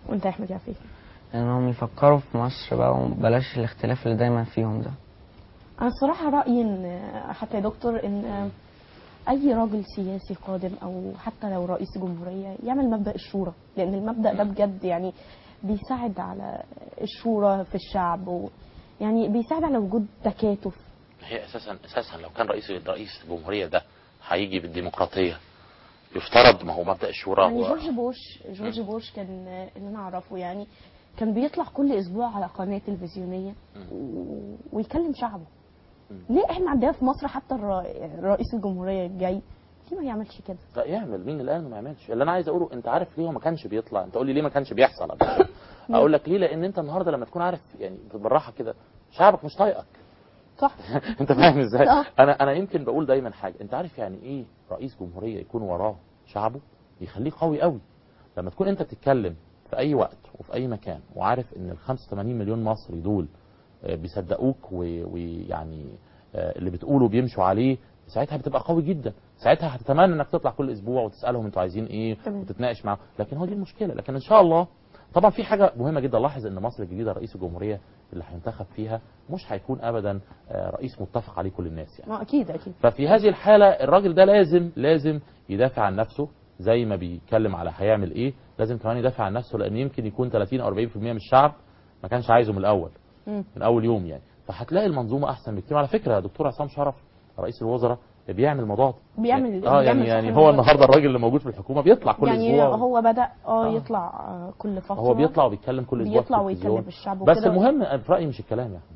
[SPEAKER 1] وانت يا احمد يا عفيف؟
[SPEAKER 5] انهم يفكروا في مصر بقى وبلاش الاختلاف اللي دايما فيهم ده.
[SPEAKER 1] انا الصراحه رايي ان حتى يا دكتور ان اي راجل سياسي قادم او حتى لو رئيس جمهوريه يعمل مبدا الشورى، لان المبدا ده بجد يعني بيساعد على الشورى في الشعب، يعني بيساعد على وجود تكاتف.
[SPEAKER 2] هي اساسا لو كان رئيس الجمهوريه ده هيجي بالديمقراطيه يفترض، ما هو مبدا الشورى
[SPEAKER 1] يعني
[SPEAKER 2] هو
[SPEAKER 1] جورج بوش كان اللي انا اعرفه يعني كان بيطلع كل اسبوع على قناه تلفزيونيه ويكلم شعبه. ليه احنا عندنا في مصر حتى رئيس الجمهوريه الجاي ليه ما يعملش كده؟
[SPEAKER 2] لا يعمل. مين اللي قال ما يعملش؟ اللي انا عايز اقوله، انت عارف ليه هو ما كانش بيطلع؟ انت قول لي ليه ما كانش بيحصل؟ اقول لك ليه. لان انت النهارده لما تكون عارف يعني بالراحه كده شعبك مش طايقك.
[SPEAKER 1] صح.
[SPEAKER 2] انت فاهم ازاي؟ انا يمكن بقول دايما حاجه، انت عارف يعني ايه رئيس جمهوريه يكون وراه شعبه؟ يخليه قوي قوي. لما تكون انت بتتكلم في اي وقت وفي اي مكان وعارف ان ال 85 مليون مصري دول بيصدقوك ويعني اللي بتقوله بيمشوا عليه، ساعتها بتبقى قوي جدا. ساعتها هتتمنى انك تطلع كل اسبوع وتسالهم انتوا عايزين ايه وتتناقش معاهم. لكن هو دي المشكله. لكن ان شاء الله طبعا في حاجه مهمه جدا، لاحظ ان مصر الجديده رئيس الجمهوريه اللي هينتخب فيها مش هيكون ابدا رئيس متفق عليه كل الناس يعني.
[SPEAKER 1] اكيد.
[SPEAKER 2] ففي هذه الحاله الراجل ده لازم يدافع عن نفسه، زي ما بيتكلم على هيعمل ايه لازم كمان يدافع عن نفسه، لان يمكن يكون 30 او 40% من الشعب ما كانش عايزه من الاول، من اول يوم يعني. فهتلاقي المنظومه احسن بكتير. على فكره دكتور عصام شرف رئيس الوزراء بيعمل الموضوع ده.
[SPEAKER 1] بيعمل
[SPEAKER 2] يعني هو النهارده الراجل اللي موجود في الحكومه بيطلع كل
[SPEAKER 1] يعني
[SPEAKER 2] اسبوع.
[SPEAKER 1] هو بدا يطلع كل فتره.
[SPEAKER 2] هو بيطلع وبيتكلم كل اسبوع،
[SPEAKER 1] بيطلع ويكلم الشعب
[SPEAKER 2] بس
[SPEAKER 1] وكده.
[SPEAKER 2] المهم في رايي مش الكلام يعني.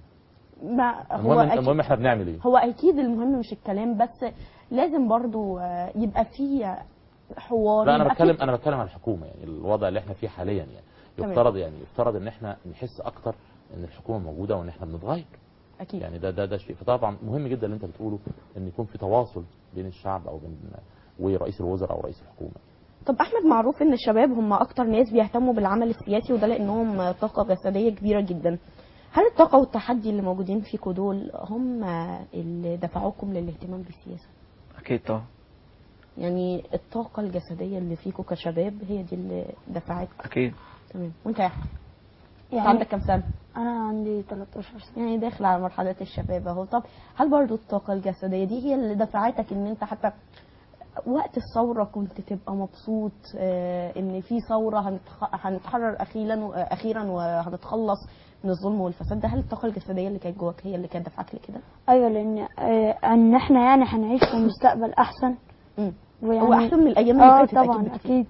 [SPEAKER 2] المهم احنا بنعمل ايه.
[SPEAKER 1] هو اكيد المهم مش الكلام بس، لازم برضو يبقى في حوار.
[SPEAKER 2] لا انا بتكلم عن الحكومه، يعني الوضع اللي احنا فيه حاليا يعني يفترض ان احنا نحس اكتر ان الحكومه موجوده وان احنا بنتغير.
[SPEAKER 1] اكيد.
[SPEAKER 2] يعني ده شيء. فطبعا مهم جدا اللي انت بتقوله ان يكون في تواصل بين الشعب او بين ورئيس الوزراء او رئيس الحكومه.
[SPEAKER 1] طب احمد، معروف ان الشباب هم اكتر ناس بيهتموا بالعمل السياسي، وده لانهم طاقه جسديه كبيره جدا. هل الطاقه والتحدي اللي موجودين فيكم دول هم اللي دفعوكم للاهتمام بالسياسه؟
[SPEAKER 3] اكيد طبعا.
[SPEAKER 1] يعني الطاقه الجسديه اللي فيكم كشباب هي دي اللي دفعتكم؟
[SPEAKER 3] اكيد.
[SPEAKER 1] تمام. وانت يا احمد
[SPEAKER 4] يعني
[SPEAKER 1] عندك كام سنه؟
[SPEAKER 4] انا عندي 13 سنه.
[SPEAKER 1] يعني داخل على مرحله الشباب اهو. طب هل برضو الطاقه الجسديه دي هي اللي دفعتك ان انت حتى وقت الثوره كنت تبقى مبسوط ان في ثوره هنتحرر اخيرا وهنتخلص من الظلم والفساد ده؟ هل الطاقه الجسديه اللي كانت جواك هي اللي كانت دفعك لكده؟
[SPEAKER 4] ايوه، لان ان احنا يعني هنعيش في مستقبل احسن.
[SPEAKER 1] هو احسن من الايام اللي فاتت
[SPEAKER 4] طبعا اكيد.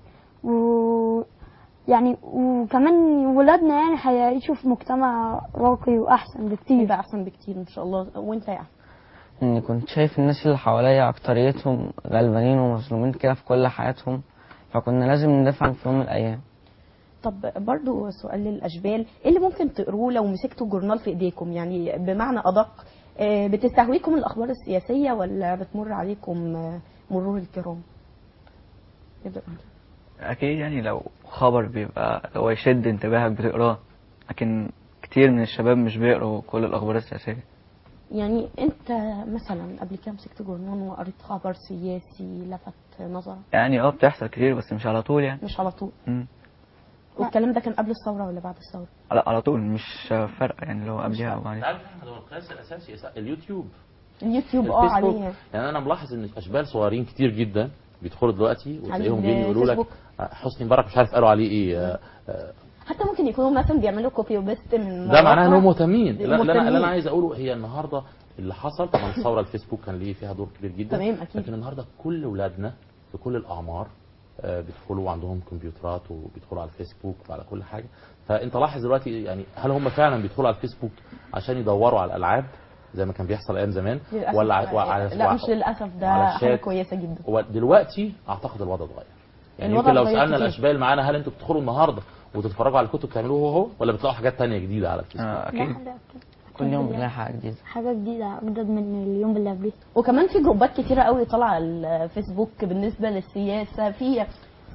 [SPEAKER 4] يعني وكمان ولادنا يعني هيعيشوا في مجتمع راقي واحسن بكتير.
[SPEAKER 1] يبقى احسن بكتير ان شاء الله. وانت يا احمد؟
[SPEAKER 5] اني كنت شايف الناس اللي حواليا اكتريتهم غلبانين ومظلومين كده في كل حياتهم، فكنا لازم ندافع في يوم من الايام.
[SPEAKER 1] طب برضو سؤال للاشبال، ايه اللي ممكن تقروه لو مسكتوا جورنال في ايديكم؟ يعني بمعنى ادق، بتستهويكم الاخبار السياسيه ولا بتمر عليكم مرور الكرام؟ نبدا معاك.
[SPEAKER 3] اكيد يعني لو خبر بيبقى هو يشد انتباهك بتقراه، لكن كتير من الشباب مش بيقروا كل الاخبار السياسيه.
[SPEAKER 1] يعني انت مثلا قبل كده مسكت جورنال وقريت خبر سياسي لفت نظرك؟
[SPEAKER 3] يعني بتحصل كتير بس مش على طول يعني.
[SPEAKER 1] مش على طول. والكلام ده كان قبل الثوره ولا بعد الثوره؟
[SPEAKER 3] لا على طول، مش فرق يعني لو قبلها او بعدها.
[SPEAKER 2] عارف احمد، هو القياس الاساسي اليوتيوب
[SPEAKER 1] عليه.
[SPEAKER 2] يعني انا ملاحظ ان اشبال صغيرين كتير جدا بيدخلوا دلوقتي وتلاقيهم جايين يقولوا لك حسني مبارك مش عارف قالوا عليه ايه.
[SPEAKER 1] حتى ممكن يكونوا مثلا بيعملوا كوبي وبيست من
[SPEAKER 2] ده معناه انهم مهتمين. اللي انا عايز اقوله هي النهارده اللي حصل طبعا الثوره الفيسبوك كان ليه فيها دور كبير جدا.
[SPEAKER 1] تمام اكيد.
[SPEAKER 2] لكن النهارده كل اولادنا في كل الاعمار بيدخلوا عندهم كمبيوترات وبيدخلوا على الفيسبوك وعلى كل حاجه. فانت لاحظ دلوقتي يعني هل هم فعلا بيدخلوا على الفيسبوك عشان يدوروا على الالعاب زي ما كان بيحصل ايام زمان
[SPEAKER 1] ولا لا مش للاسف، ده حاجه كويسه جدا.
[SPEAKER 2] ودلوقتي اعتقد الوضع اتغير. يعني يمكن لو سالنا الاشبال معانا هل انتوا بتدخلوا النهارده وتتفرجوا على الكتب بتعملوه هو ولا بتلاقوا حاجات تانية جديده على الفيسبوك؟
[SPEAKER 3] اكيد
[SPEAKER 5] كل يوم بنلاقي حاجه جديده،
[SPEAKER 4] حاجه جديده اجدد من اليوم اللي قبليه.
[SPEAKER 1] وكمان في جروبات كتيره قوي طالعه على الفيسبوك بالنسبه للسياسه، في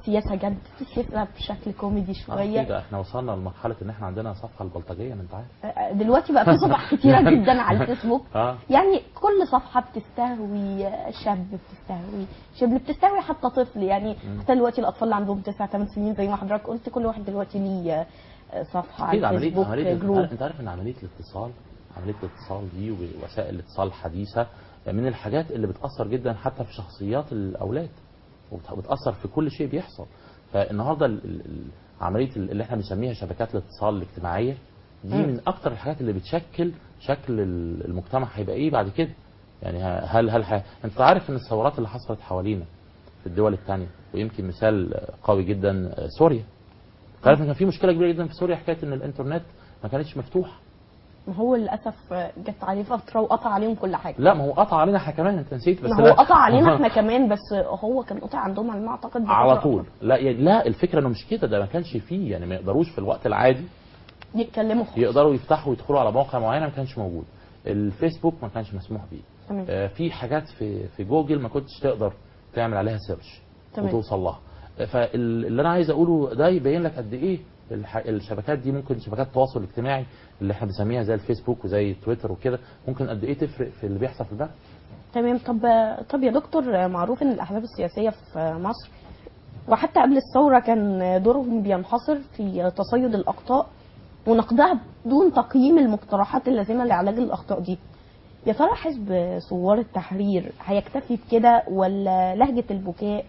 [SPEAKER 1] السياسه جد، في السياسه بشكل كوميدي شويه.
[SPEAKER 2] كده احنا وصلنا لمرحله ان احنا عندنا صفحه البلطجيه، ما انت عارف.
[SPEAKER 1] دلوقتي بقى في صفح كتيره جدا على الفيسبوك.
[SPEAKER 2] اه
[SPEAKER 1] يعني كل صفحه بتستهوي شاب، بتستهوي شبل، بتستهوي حتى طفل. يعني حتى دلوقتي الاطفال اللي عندهم 9 8 سنين زي ما حضرتك قلت، كل واحد دلوقتي ليه صفحه على الفيسبوك، جروب.
[SPEAKER 2] انت عارف ان عمليه الاتصال دي ووسائل الاتصال الحديثه من الحاجات اللي بتاثر جدا حتى في شخصيات الاولاد، وبتاثر في كل شيء بيحصل. فالنهارده عمليه اللي احنا بنسميها شبكات الاتصال الاجتماعيه دي من اكتر الحاجات اللي بتشكل شكل المجتمع هيبقى ايه بعد كده. يعني انت عارف ان الثورات اللي حصلت حوالينا في الدول الثانيه، ويمكن مثال قوي جدا سوريا. عارف ان كان في مشكله كبيره جدا في سوريا، حكايه ان الانترنت ما كانتش مفتوح.
[SPEAKER 1] ما هو للاسف جت عليه فتره وقطع عليهم كل حاجه.
[SPEAKER 2] لا، ما هو قطع علينا احنا كمان، انت نسيت. بس
[SPEAKER 1] ما هو قطع علينا احنا كمان، بس هو كان قطع عندهم على ما اعتقد
[SPEAKER 2] على طول. لا الفكره انه مش كده، ده ما كانش فيه، يعني ما يقدروش في الوقت العادي
[SPEAKER 1] يتكلموا
[SPEAKER 2] يقدروا يفتحوا ويدخلوا على موقع معين، ما كانش موجود. الفيسبوك ما كانش مسموح بيه. في حاجات في جوجل ما كنتش تقدر تعمل عليها سيرش وتوصل لها. فاللي انا عايز اقوله ده يبين لك قد ايه الشبكات دي، ممكن شبكات التواصل الاجتماعي اللي احنا بنسميها زي الفيسبوك وزي تويتر وكده، ممكن قد ايه تفرق في اللي بيحصل في البلد.
[SPEAKER 1] تمام. طب يا دكتور، معروف ان الاحزاب السياسيه في مصر وحتى قبل الثوره كان دورهم بينحصر في تصيد الاخطاء ونقدها بدون تقييم المقترحات اللازمه لعلاج الاخطاء دي. يا ترى حزب ثوار التحرير هيكتفي بكده، ولا لهجه البكاء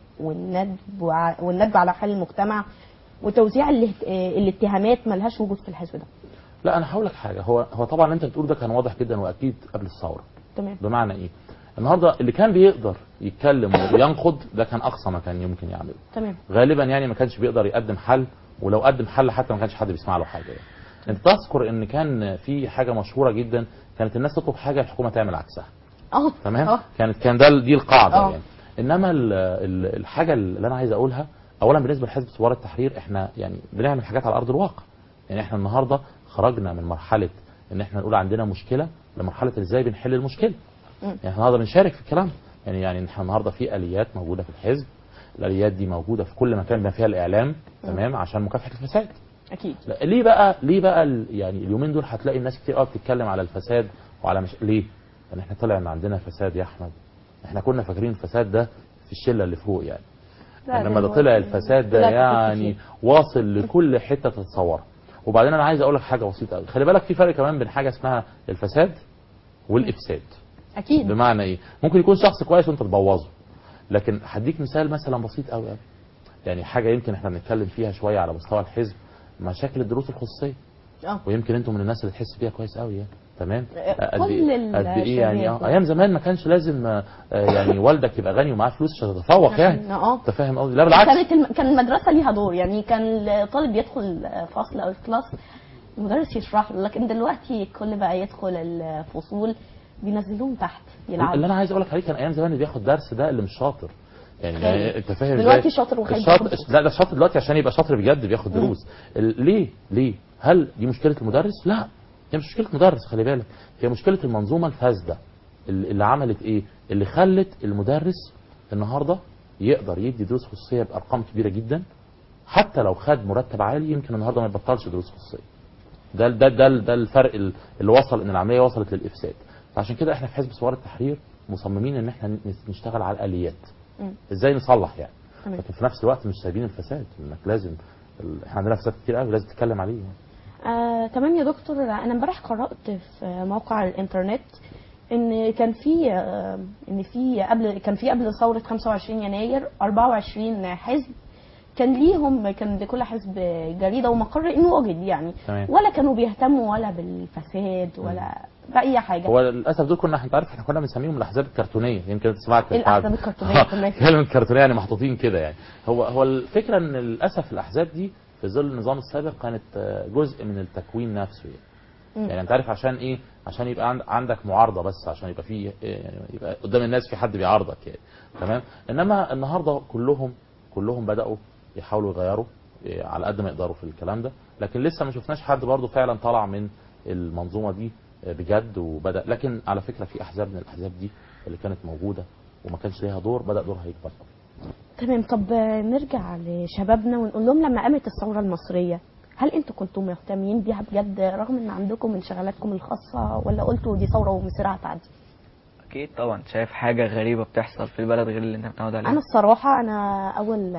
[SPEAKER 1] والندب على حال المجتمع وتوزيع الاتهامات ملهاش وجود في الحزب ده؟
[SPEAKER 2] لا، انا هقول لك حاجه. هو طبعا اللي انت بتقوله ده كان واضح جدا واكيد قبل الثوره.
[SPEAKER 1] تمام.
[SPEAKER 2] بمعنى ايه؟ النهارده اللي كان بيقدر يتكلم وينقد ده كان اقصى ما كان يمكن يعمله.
[SPEAKER 1] تمام.
[SPEAKER 2] غالبا يعني ما كانش بيقدر يقدم حل، ولو قدم حل حتى ما كانش حد بيسمع له حاجه. يعني انت تذكر ان كان في حاجه مشهوره جدا، كانت الناس تطلب حاجه الحكومه تعمل عكسها. تمام. كان دي القاعده. يعني انما الحاجه اللي انا عايز اقولها، اولا بالنسبه لحزب ثوار التحرير احنا يعني بنعمل حاجات على ارض الواقع. يعني احنا النهارده خرجنا من مرحله ان احنا نقول عندنا مشكله لمرحله ازاي بنحل المشكله. يعني احنا النهارده بنشارك في الكلام. يعني احنا النهارده في اليات موجوده في الحزب، الاليات دي موجوده في كل مكان بما فيها الاعلام. تمام. عشان مكافحه الفساد.
[SPEAKER 1] اكيد.
[SPEAKER 2] ليه بقى يعني اليومين دول هتلاقي الناس كتير قوي بتتكلم على الفساد وعلى ليه؟ يعني احنا طلع ان عندنا فساد يا احمد. احنا كنا فاكرين الفساد ده في الشله اللي فوق يعني. انما ده طلع الفساد ده يعني واصل لكل حته تتصورها. وبعدين انا عايز اقول لك حاجه بسيطه قوي، خلي بالك في فرق كمان بين حاجه اسمها الفساد والافساد.
[SPEAKER 1] اكيد.
[SPEAKER 2] بمعنى ايه؟ ممكن يكون شخص كويس وانت تبوظه. لكن هديك مثال مثلا بسيط قوي قوي. يعني حاجه يمكن احنا بنتكلم فيها شويه على مستوى الحزب، مشاكل الدروس الخصوصيه. ويمكن انتم من الناس اللي تحس فيها كويس قوي يعني. تمام. قد ايه يعني ايام زمان ما كانش لازم يعني والدك يبقى غني ومعاه فلوس عشان تتفوق يعني. انت فاهم قصدي؟ لا بالعكس،
[SPEAKER 1] كان المدرسه ليها دور. يعني كان الطالب يدخل فصل او كلاس، المدرس يشرح له. لكن دلوقتي كل بقى يدخل الفصول بينزلوهم تحت يلعبوا.
[SPEAKER 2] اللي انا عايز اقول لك عليه كان ايام زمان اللي بياخد درس ده اللي مش شاطر. يعني انت فاهم
[SPEAKER 1] دلوقتي شاطر وخايف.
[SPEAKER 2] لا، ده شاطر دلوقتي عشان يبقى شاطر بجد بياخد دروس. ليه؟ هل دي مشكله المدرس؟ لا، هي مش مشكله مدرس، خلي بالك. هي مشكله المنظومه الفاسده اللي عملت ايه؟ اللي خلت المدرس النهارده يقدر يدي دروس خصوصيه بارقام كبيره جدا، حتى لو خد مرتب عالي يمكن النهارده ما يبطلش دروس خصوصيه. ده الفرق اللي وصل ان العمليه وصلت للافساد. فعشان كده احنا في حزب ثوار التحرير مصممين ان احنا نشتغل على الاليات. ازاي نصلح يعني. لكن في نفس الوقت مش سايبين الفساد، انك لازم احنا عندنا فساد كتير قوي لازم تتكلم عليه يعني.
[SPEAKER 1] تمام يا دكتور. انا امبارح قرات في موقع الانترنت ان كان في قبل ثوره 25 يناير 24 حزب كان لكل حزب جريده ومقر انه وجد يعني. ولا كانوا بيهتموا ولا بالفساد ولا باي حاجه.
[SPEAKER 2] هو للاسف دول انت عارف احنا كنا بنسميهم الاحزاب الكرتونيه. يمكن سمعت
[SPEAKER 1] الاحزاب الكرتونيه.
[SPEAKER 2] كلمه الكرتونيه يعني محطوطين كده يعني. هو الفكره ان للاسف الاحزاب دي في ظل النظام السابق كانت جزء من التكوين نفسه يعني انت عارف عشان ايه؟ عشان يبقى عندك معارضه، بس عشان يبقى في يعني يبقى قدام الناس في حد بيعارضك يعني. تمام. انما النهارده كلهم بداوا يحاولوا يغيروا على قد ما يقدروا في الكلام ده. لكن لسه ما شفناش حد برضه فعلا طلع من المنظومه دي بجد وبدا. لكن على فكره في احزاب من الاحزاب دي اللي كانت موجوده وما كانش ليها دور، بدا دورها يكبر.
[SPEAKER 1] تمام. طب نرجع لشبابنا ونقول لهم لما قامت الثوره المصريه، هل انتوا كنتوا مهتمين بيها بجد رغم ان عندكم انشغالاتكم الخاصه، ولا قلتوا دي ثوره ومصيرها هتعدي؟
[SPEAKER 3] اكيد طبعا شايف حاجه غريبه بتحصل في البلد غير اللي انت متعود عليه.
[SPEAKER 1] انا الصراحه اول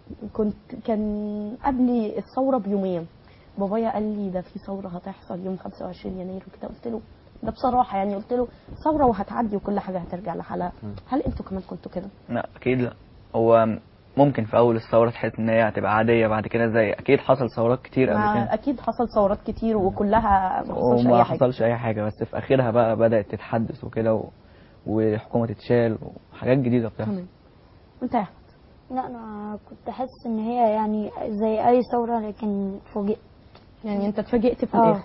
[SPEAKER 1] كان قبل الثوره بيومين بابايا قال لي ده في ثوره هتحصل يوم 25 يناير وكده، قلت له ده بصراحه يعني، قلت له ثوره وهتعدي وكل حاجه هترجع لحالها. هل انتوا كمان كنتوا كده؟
[SPEAKER 3] لا اكيد لا. هو ممكن في اول الثوره تحس ان هي هتبقى عاديه، بعد كده زي اكيد حصل ثورات كتير قبل كده
[SPEAKER 1] اكيد حصل ثورات كتير وكلها ما حصلش
[SPEAKER 3] وما
[SPEAKER 1] اي حاجه.
[SPEAKER 3] حصلش اي حاجه، بس في اخرها بقى بدات تتحدث وكده والحكومه تتشال وحاجات جديده بتحصل.
[SPEAKER 1] تمام. وانت يا احمد؟
[SPEAKER 4] لا انا كنت حاسس ان هي يعني زي اي ثوره، لكن فوجئت.
[SPEAKER 1] يعني انت اتفاجئت في الاخر؟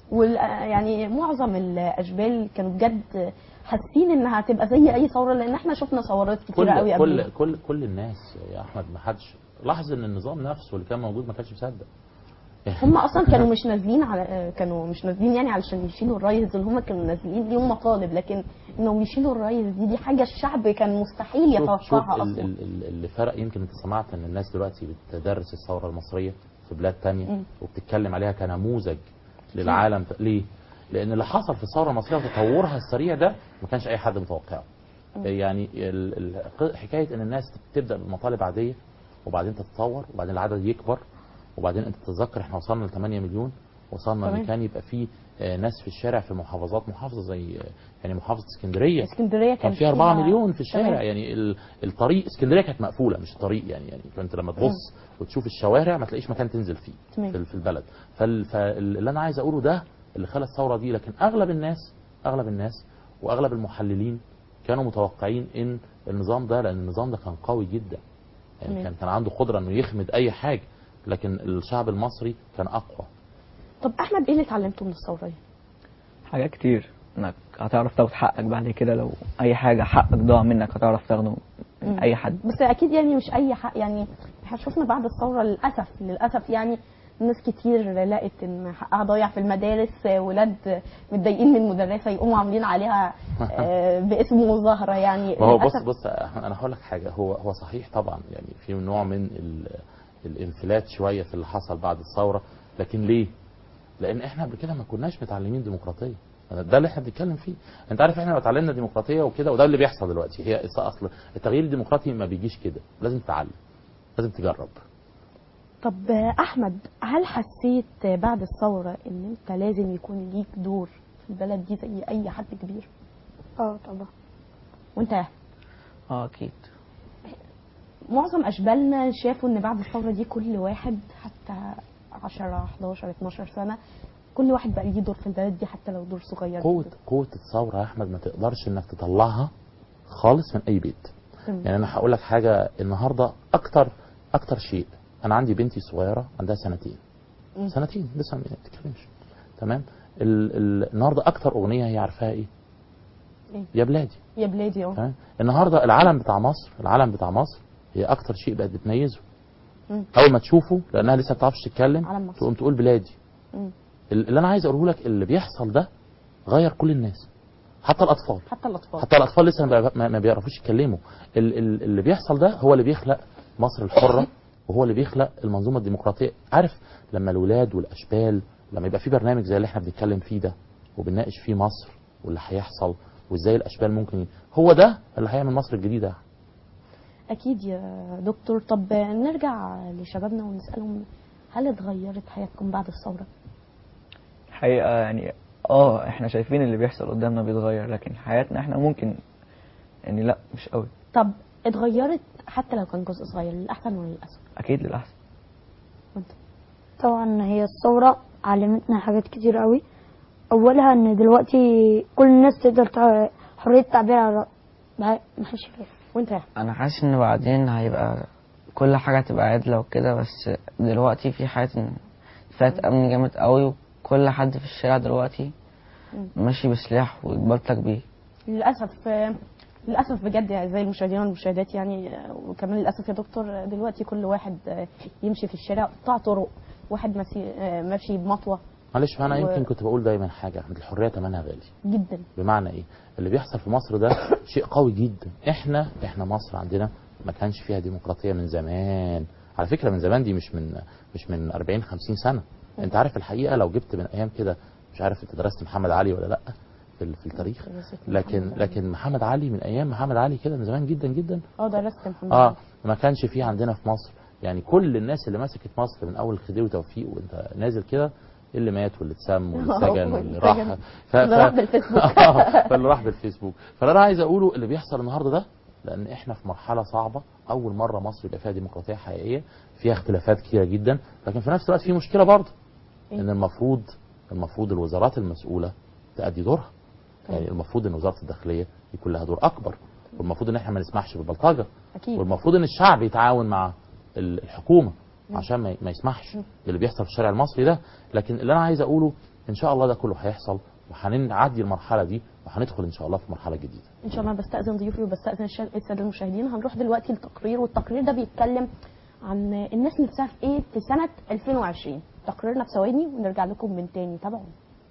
[SPEAKER 1] يعني معظم الاشبال كانوا بجد حاسين انها هتبقى زي اي ثوره، لان احنا شفنا ثورات كتيره قوي قبل.
[SPEAKER 2] كل الناس يا احمد، ما حدش لاحظ ان النظام نفسه اللي كان موجود ما كانش مصدق.
[SPEAKER 1] هم اصلا كانوا مش نازلين يعني علشان يشيلوا الرئيس، اللي هم كانوا نازلين ليهم مطالب، لكن انهم يشيلوا الرئيس دي حاجه الشعب كان مستحيل يتوقعها اصلا.
[SPEAKER 2] اللي فرق، يمكن انت سمعت ان الناس دلوقتي بتدرس الثوره المصريه في بلاد تانية وبتتكلم عليها كنموذج للعالم. ليه؟ لان اللي حصل في الثوره المصريه وتطورها السريع ده ما كانش اي حد متوقعه. يعني حكايه ان الناس تبدا بمطالب عاديه وبعدين تتطور وبعدين العدد يكبر، وبعدين انت تتذكر احنا وصلنا ل 8 مليون، وصلنا ان كان يبقى في ناس في الشارع في محافظه زي يعني محافظه اسكندريه كان فيها 4 مليون في الشارع. تمام. يعني الطريق اسكندريه كانت مقفوله، مش الطريق يعني كنت لما تبص وتشوف الشوارع ما تلاقيش مكان تنزل فيه في البلد. فاللي انا عايز اقوله ده اللي خلى الثوره دي. لكن اغلب الناس واغلب المحللين كانوا متوقعين ان النظام ده، لان النظام ده كان قوي جدا، يعني كان عنده قدره انه يخمد اي حاجه، لكن الشعب المصري كان اقوى.
[SPEAKER 1] طب احمد، ايه اللي اتعلمته من الثوره دي؟
[SPEAKER 3] حاجات كتير، انك هتعرف تاخد حقك بعد كده، لو اي حاجه حقك ضاع منك هتعرف تاخده من اي حد.
[SPEAKER 1] بس اكيد يعني مش اي حق، يعني احنا شفنا بعد الثوره للاسف يعني ناس كتير لقت ان حقها ضايع في المدارس، ولاد متضايقين من مدرسه يقوموا عاملين عليها باسم مظاهره يعني.
[SPEAKER 2] ما هو بص انا هقول لك حاجه، هو صحيح طبعا يعني في نوع من الانفلات شويه في اللي حصل بعد الثوره، لكن ليه؟ لان احنا قبل كده ما كناش متعلمين ديمقراطيه. ده اللي احنا بنتكلم فيه. انت عارف احنا لو اتعلمنا ديمقراطيه وكده، وده اللي بيحصل دلوقتي، هي اصل التغيير الديمقراطي ما بيجيش كده، لازم تتعلم، لازم تجرب.
[SPEAKER 1] طب احمد، هل حسيت بعد الثوره ان انت لازم يكون ليك دور في البلد دي زي اي حد كبير؟
[SPEAKER 4] طبعا.
[SPEAKER 1] وانت يا
[SPEAKER 5] اكيد.
[SPEAKER 1] معظم اشبالنا شافوا ان بعد الثوره دي كل واحد حتى 10 11 12 سنه كل واحد بقى ليه دور في البلد دي، حتى لو دور صغير.
[SPEAKER 2] قوه الثوره يا احمد ما تقدرش انك تطلعها خالص من اي بيت. يعني انا هقول لك حاجه النهارده، اكتر شيء، انا عندي بنتي صغيره عندها سنتين لسه ما بتتكلمش. تمام. النهارده اكتر اغنيه هي عارفاها ايه؟ يا بلادي.
[SPEAKER 1] يا بلادي.
[SPEAKER 2] تمام. النهارده العلم بتاع مصر هي اكتر شيء بقت بتميزه. اول ما تشوفه، لانها لسه ما بتعرفش تتكلم، تقوم تقول بلادي. اللي انا عايز اقوله لك، اللي بيحصل ده غير كل الناس، حتى الاطفال لسه ما بيعرفوش يتكلموا. اللي بيحصل ده هو اللي بيخلق مصر الحره، وهو اللي بيخلق المنظومه الديمقراطيه. عارف لما الولاد والاشبال، لما يبقى في برنامج زي اللي احنا بنتكلم فيه ده وبنناقش فيه مصر واللي هيحصل وازاي الاشبال ممكن هو ده اللي هيعمل مصر الجديده.
[SPEAKER 1] اكيد يا دكتور. طب نرجع لشبابنا ونسالهم، هل اتغيرت حياتكم بعد الثوره؟
[SPEAKER 3] الحقيقه يعني احنا شايفين اللي بيحصل قدامنا بيتغير، لكن حياتنا احنا ممكن يعني لا مش قوي.
[SPEAKER 1] طب اتغيرت حتى لو كان جزء صغير، للاحسن ولا للاسوء؟
[SPEAKER 3] اكيد للاحسن.
[SPEAKER 1] وانت؟
[SPEAKER 4] طبعا هي الثوره علمتنا حاجات كتير قوي. اولها ان دلوقتي كل الناس تقدر حريه التعبير عن الراي، ما حدش فاهم.
[SPEAKER 1] وانت؟
[SPEAKER 5] انا حاسس ان بعدين هيبقى كل حاجه تبقى عادله وكده، بس دلوقتي في حاجه فات امن جامد قوي، وكل حد في الشارع دلوقتي ماشي بسلاح ويتبلطج بيه.
[SPEAKER 1] للاسف بجد يعني، زي المشاهدين والمشاهدات يعني، وكمان للاسف يا دكتور دلوقتي كل واحد يمشي في الشارع قطاع طرق، واحد ماشي بمطوه.
[SPEAKER 2] معلش، انا يمكن كنت بقول دايما حاجه، الحريه ثمنها غالي
[SPEAKER 1] جدا.
[SPEAKER 2] بمعنى ايه؟ اللي بيحصل في مصر ده شيء قوي جدا. احنا مصر عندنا ما كانش فيها ديمقراطيه من زمان. على فكره من زمان دي مش من 40 50 سنه. انت عارف الحقيقه لو جبت من ايام كده، مش عارف انت درست محمد علي ولا لا في التاريخ، لكن محمد علي من ايام محمد علي كده من زمان جدا جدا.
[SPEAKER 1] درست محمد علي.
[SPEAKER 2] ما كانش في عندنا في مصر يعني كل الناس اللي مسكت مصر من اول الخديوي توفيق وانت نازل كده، اللي مات واللي اتسم واللي اتسجن واللي راح
[SPEAKER 1] اللي راح بالفيسبوك
[SPEAKER 2] فاللي راح بالفيسبوك. فاللي انا عايز اقوله اللي بيحصل النهارده ده، لان احنا في مرحله صعبه، اول مره مصر يبقى فيها ديمقراطيه حقيقيه، فيها اختلافات كتيره جدا، لكن في نفس الوقت في مشكله برضه ان المفروض الوزارات المسؤوله تأدي دورها. يعني المفروض ان وزاره الداخليه يكون لها دور اكبر، والمفروض ان احنا ما نسمحش بالبلطجه، والمفروض ان الشعب يتعاون مع الحكومه عشان ما يسمحش باللي بيحصل في الشارع المصري ده. لكن اللي انا عايز اقوله ان شاء الله ده كله هيحصل، وهنعدي المرحله دي وهندخل ان شاء الله في مرحله جديده
[SPEAKER 1] ان شاء الله. بستأذن ضيوفي وبستأذن الساده المشاهدين، هنروح دلوقتي للتقرير، والتقرير ده بيتكلم عن الناس نفسها في ايه في سنه 2020. تقريرنا في ثواني ونرجع لكم من تاني، تابعونا.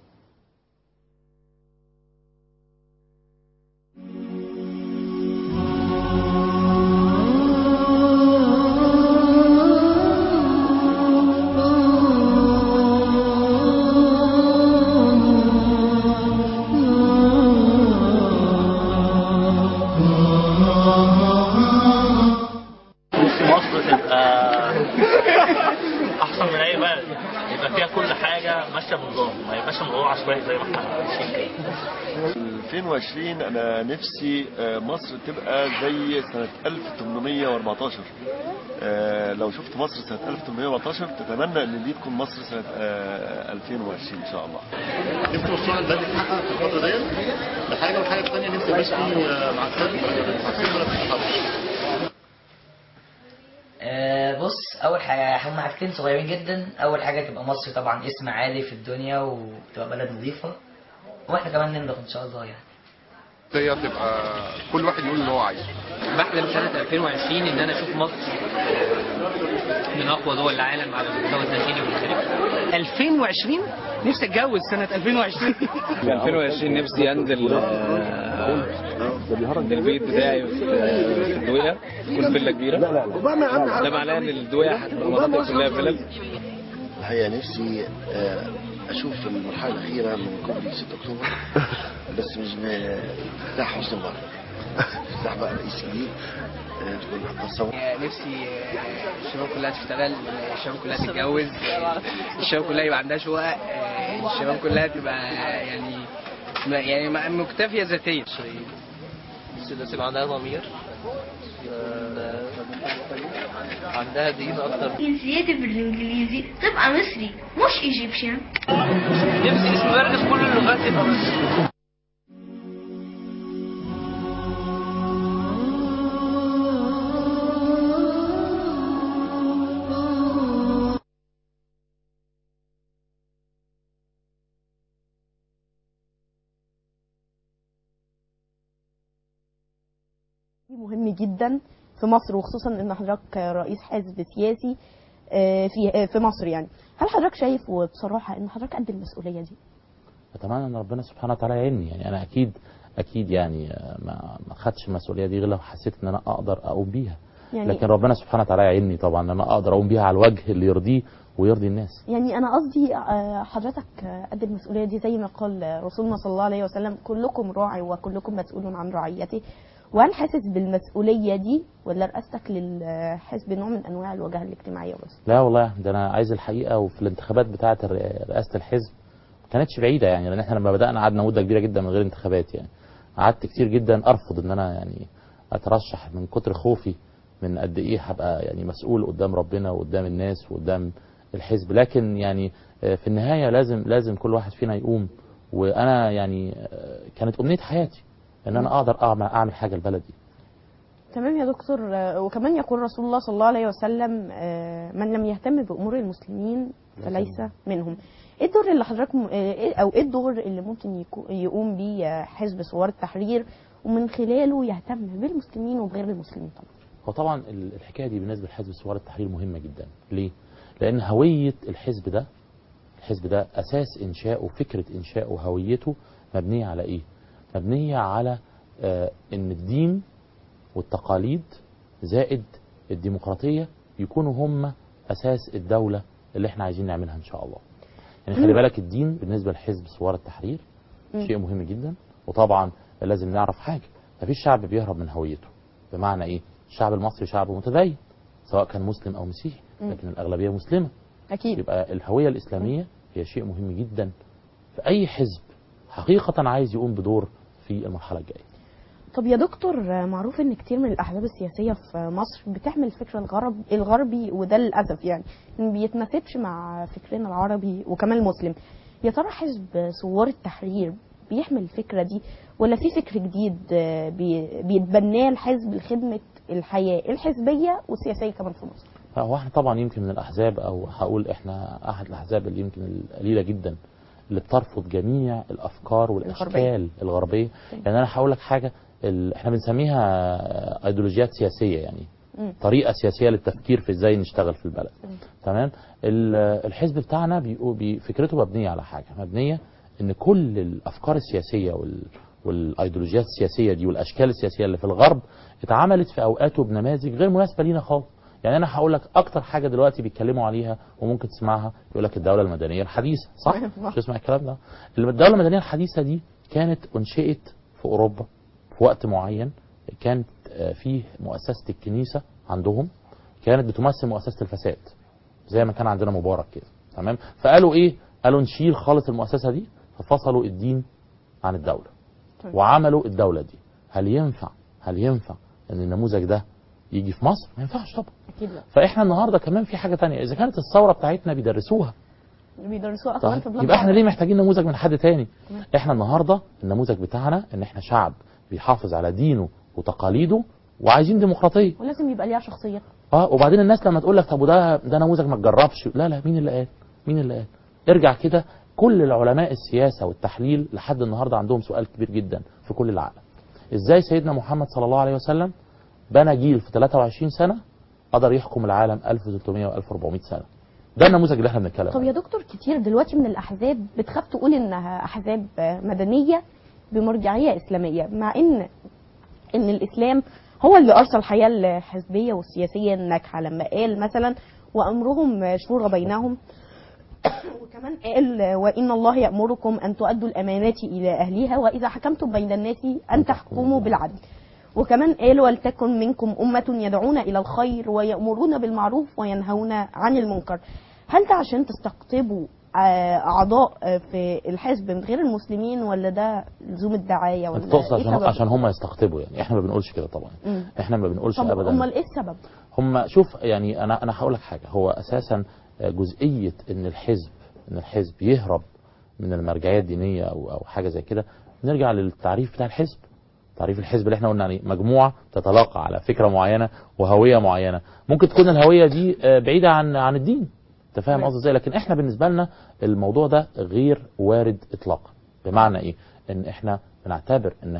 [SPEAKER 6] احسن من اي بلد، يبقى فيها كل حاجه ماشيه بنظام، ما يبقاش الموضوع عشوائي زي ما احنا عايشين كده.
[SPEAKER 7] 2020 انا نفسي مصر تبقى زي سنه 1814. لو شفت مصر سنه 1814 تتمنى ان دي تكون مصر سنه 2020 ان شاء الله.
[SPEAKER 8] نفسي مشروع البلد يتحقق في الفتره ديت، ده حاجه، والحاجه الثانيه نفسي ماشي مع السيد
[SPEAKER 9] بص، اول حاجه هم حاجتين صغيرين جدا. اول حاجه تبقى مصر طبعا اسم عالي في الدنيا وتبقى بلد نظيفه، واحنا كمان ننضف ان شاء الله. يعني
[SPEAKER 8] هي تبقى كل واحد يقول اللي هو عايزه.
[SPEAKER 10] بحلم سنه 2020 ان انا اشوف مصر من اقوى دول العالم على المستوى الداخلي والخارجي.
[SPEAKER 11] 2020 نفسي اتجوز سنه 2020.
[SPEAKER 12] 2020 نفسي انزل البيت بتاعي في الدويقه، تكون فيلا كبيره. ده معناه ان الدويقه هتبقى مناطق كلها فيلا.
[SPEAKER 8] الحقيقه نفسي اشوف المرحله الاخيره من كوبري 6 اكتوبر، بس مش بتاع حسن مبارك، بتاع بقى رئيس جديد تكون تصور.
[SPEAKER 11] نفسي الشباب كلها تشتغل، الشباب كلها تتجوز، الشباب كلها يبقى عندها شقق، الشباب كلها تبقى يعني مكتفيه ذاتيا.
[SPEAKER 10] الناس يبقى عندها ضمير، عندها دين اكتر.
[SPEAKER 13] جنسيتي بالانجليزي تبقى مصري مش ايجيبشن.
[SPEAKER 10] نفسي اسم بلد في كل اللغات تبقى مصري.
[SPEAKER 1] مهم جدا في مصر، وخصوصا ان حضرتك رئيس حزب سياسي في مصر. يعني هل حضرتك شايف وبصراحه ان حضرتك قد المسؤوليه دي؟
[SPEAKER 2] اتمنى ان ربنا سبحانه وتعالى يعيني. يعني انا اكيد يعني ما خدتش المسؤوليه دي غير لو حسيت ان انا اقدر اقوم بيها. يعني لكن ربنا سبحانه وتعالى يعيني طبعا ان انا اقدر اقوم بيها على الوجه اللي يرضيه ويرضي الناس.
[SPEAKER 1] يعني انا قصدي حضرتك قد المسؤوليه دي زي ما قال رسولنا صلى الله عليه وسلم: كلكم راع وكلكم مسؤول عن رعيته. وهل حاسس بالمسؤوليه دي، ولا رئاستك للحزب نوع من انواع الوجهه الاجتماعيه بس؟
[SPEAKER 2] لا والله، ده انا عايز الحقيقه، وفي الانتخابات بتاعه رئاسه الحزب ما كانتش بعيده. يعني لان احنا لما بدانا قعدنا مده كبيره جدا من غير انتخابات. يعني قعدت كتير جدا ارفض ان انا يعني اترشح من كتر خوفي من قد ايه هبقى يعني مسؤول قدام ربنا وقدام الناس وقدام الحزب. لكن يعني في النهايه لازم كل واحد فينا يقوم. وانا يعني كانت امنيه حياتي ان انا اقدر اعمل حاجه لبلدي.
[SPEAKER 1] تمام يا دكتور. وكمان يقول رسول الله صلى الله عليه وسلم: من لم يهتم بامور المسلمين فليس منهم. ايه الدور اللي حضرتك او ايه الدور اللي ممكن يقوم بيه حزب ثوار التحرير ومن خلاله يهتم بالمسلمين وبغير المسلمين؟ طبعا
[SPEAKER 2] هو طبعا الحكايه دي بالنسبه لحزب ثوار التحرير مهمه جدا. ليه؟ لان هويه الحزب ده اساس انشائه، فكره انشائه وهويته مبنيه على ايه؟ مبنيه على ان الدين والتقاليد زائد الديمقراطية يكونوا هم أساس الدولة اللي احنا عايزين نعملها إن شاء الله. يعني خلي بالك الدين بالنسبة لحزب ثوار التحرير شيء مهم جدا. وطبعا لازم نعرف حاجة، مفيش شعب بيهرب من هويته. بمعنى إيه؟ الشعب المصري شعب متدين سواء كان مسلم أو مسيحي، لكن الأغلبية مسلمة.
[SPEAKER 1] أكيد.
[SPEAKER 2] يبقى الهوية الإسلامية هي شيء مهم جدا في أي حزب حقيقة عايز يقوم بدور في المرحلة الجاية.
[SPEAKER 1] طب يا دكتور، معروف ان كتير من الاحزاب السياسيه في مصر بتعمل الفكر الغربي، وده للاسف يعني ما بيتناسبش مع فكرنا العربي وكمان المسلم. يا ترى حزب ثوار التحرير بيحمل الفكره دي، ولا في فكر جديد بيتبناه الحزب لخدمه الحياه الحزبيه والسياسيه كمان في مصر؟
[SPEAKER 2] هو احنا طبعا يمكن من الاحزاب، او هقول احنا احد الاحزاب اللي يمكن القليله جدا اللي بترفض جميع الافكار والاشكال الغربيه. يعني انا هقول لك حاجه، احنا بنسميها ايديولوجيات سياسيه، يعني طريقه سياسيه للتفكير في ازاي نشتغل في البلد. تمام. الحزب بتاعنا فكرته مبنيه على حاجه، مبنيه ان كل الافكار السياسيه والايديولوجيات السياسيه دي والاشكال السياسيه اللي في الغرب اتعملت في اوقات وبنماذج غير مناسبه لينا خالص. يعني انا هقول لك اكتر حاجه دلوقتي بيتكلموا عليها وممكن تسمعها، يقول لك الدوله المدنيه الحديثه، صح؟ مش تسمع الكلام ده؟ الدوله المدنيه الحديثه دي كانت انشئت في اوروبا في وقت معين، كانت فيه مؤسسه الكنيسه عندهم كانت بتمثل مؤسسه الفساد، زي ما كان عندنا مبارك كده. تمام. فقالوا ايه؟ قالوا نشيل خالص المؤسسه دي، ففصلوا الدين عن الدوله وعملوا الدوله دي. هل ينفع ان النموذج ده يجي في مصر؟ ما ينفعش طبعا.
[SPEAKER 1] اكيد لا.
[SPEAKER 2] فاحنا النهارده كمان في حاجه تانية، اذا كانت الثوره بتاعتنا بيدرسوها
[SPEAKER 1] كمان في بلاد،
[SPEAKER 2] يبقى احنا ليه محتاجين نموذج من حد تاني؟ احنا النهارده النموذج بتاعنا ان احنا شعب بيحافظ على دينه وتقاليده وعايزين ديمقراطيه،
[SPEAKER 1] ولازم يبقى ليها شخصيه.
[SPEAKER 2] وبعدين الناس لما تقول لك طب وده نموذج ما تجربش، لا مين اللي قال؟ ارجع كده، كل العلماء السياسه والتحليل لحد النهارده عندهم سؤال كبير جدا في كل العالم: ازاي سيدنا محمد صلى الله عليه وسلم بنى جيل في 23 سنه قدر يحكم العالم 1300 و1400 سنه؟ ده النموذج اللي احنا بنتكلم.
[SPEAKER 1] طب يا دكتور، كتير دلوقتي من الاحزاب بتخاف تقول انها احزاب مدنيه بمرجعيه اسلاميه، مع ان الاسلام هو اللي ارسل الحياه الحزبيه والسياسيه الناجحه، لما قال مثلا وامرهم شورى بينهم، وكمان قال وان الله يامركم ان تؤدوا الامانات الى اهلها واذا حكمتم بين الناس ان تحكموا بالعدل. وكمان قال ولتكن منكم امه يدعون الى الخير ويامرون بالمعروف وينهون عن المنكر. هل ده عشان تستقطبوا اعضاء في الحزب من غير المسلمين، ولا ده لزوم الدعايه، ولا
[SPEAKER 2] تقصد عشان هم يستقطبوا؟ يعني احنا ما بنقولش كده طبعا. احنا ما بنقولش ابدا.
[SPEAKER 1] امال ايه السبب؟
[SPEAKER 2] هم شوف، يعني انا هقول لك حاجه، هو اساسا جزئيه ان الحزب يهرب من المرجعيه الدينيه او حاجه زي كده. نرجع للتعريف بتاع الحزب. تعريف الحزب اللي احنا قلنا عليه مجموعه تتلاقى على فكره معينه وهويه معينه. ممكن تكون الهويه دي بعيده عن الدين، انت فاهم قصدي ازاي؟ لكن احنا بالنسبه لنا الموضوع ده غير وارد اطلاقا. بمعنى ايه؟ ان احنا بنعتبر ان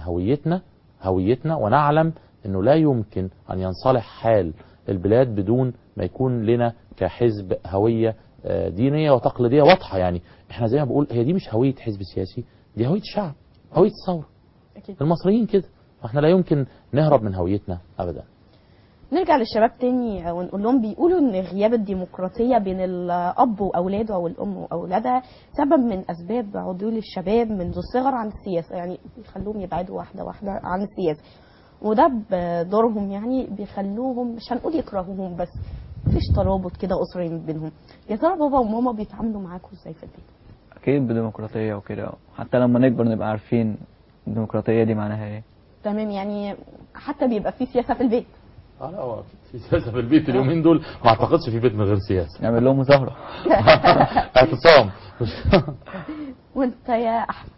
[SPEAKER 2] هويتنا ونعلم انه لا يمكن ان ينصلح حال البلاد بدون ما يكون لنا كحزب هويه دينيه وتقليديه واضحه. يعني احنا زي ما بقول، هي دي مش هويه حزب سياسي، دي هويه الشعب، هويه الثوره. المصريين كده، احنا لا يمكن نهرب من هويتنا ابدا.
[SPEAKER 1] نرجع للشباب تاني ونقول لهم، بيقولوا ان غياب الديمقراطيه بين الاب واولاده او الام واولادها سبب من اسباب عدول الشباب منذ الصغر عن السياسه، يعني بيخلوهم يبعدوا واحده عن السياسه، وده بدورهم يعني بيخلوهم مش هنقول يكرهوهم، بس مفيش ترابط كده اسري بينهم. يا ترى بابا وماما بيتعاملوا معاكم ازاي في البيت؟
[SPEAKER 3] اكيد بديمقراطيه وكده، حتى لما نكبر نبقى عارفين الديمقراطيه دي معناها ايه.
[SPEAKER 1] تمام، يعني حتى بيبقى في سياسه في البيت.
[SPEAKER 2] لا هو في سياسه في البيت اليومين دول، ما اعتقدش في بيت من غير سياسه.
[SPEAKER 3] نعمل لهم مظاهره
[SPEAKER 2] اعتصام.
[SPEAKER 1] وانت يا احمد؟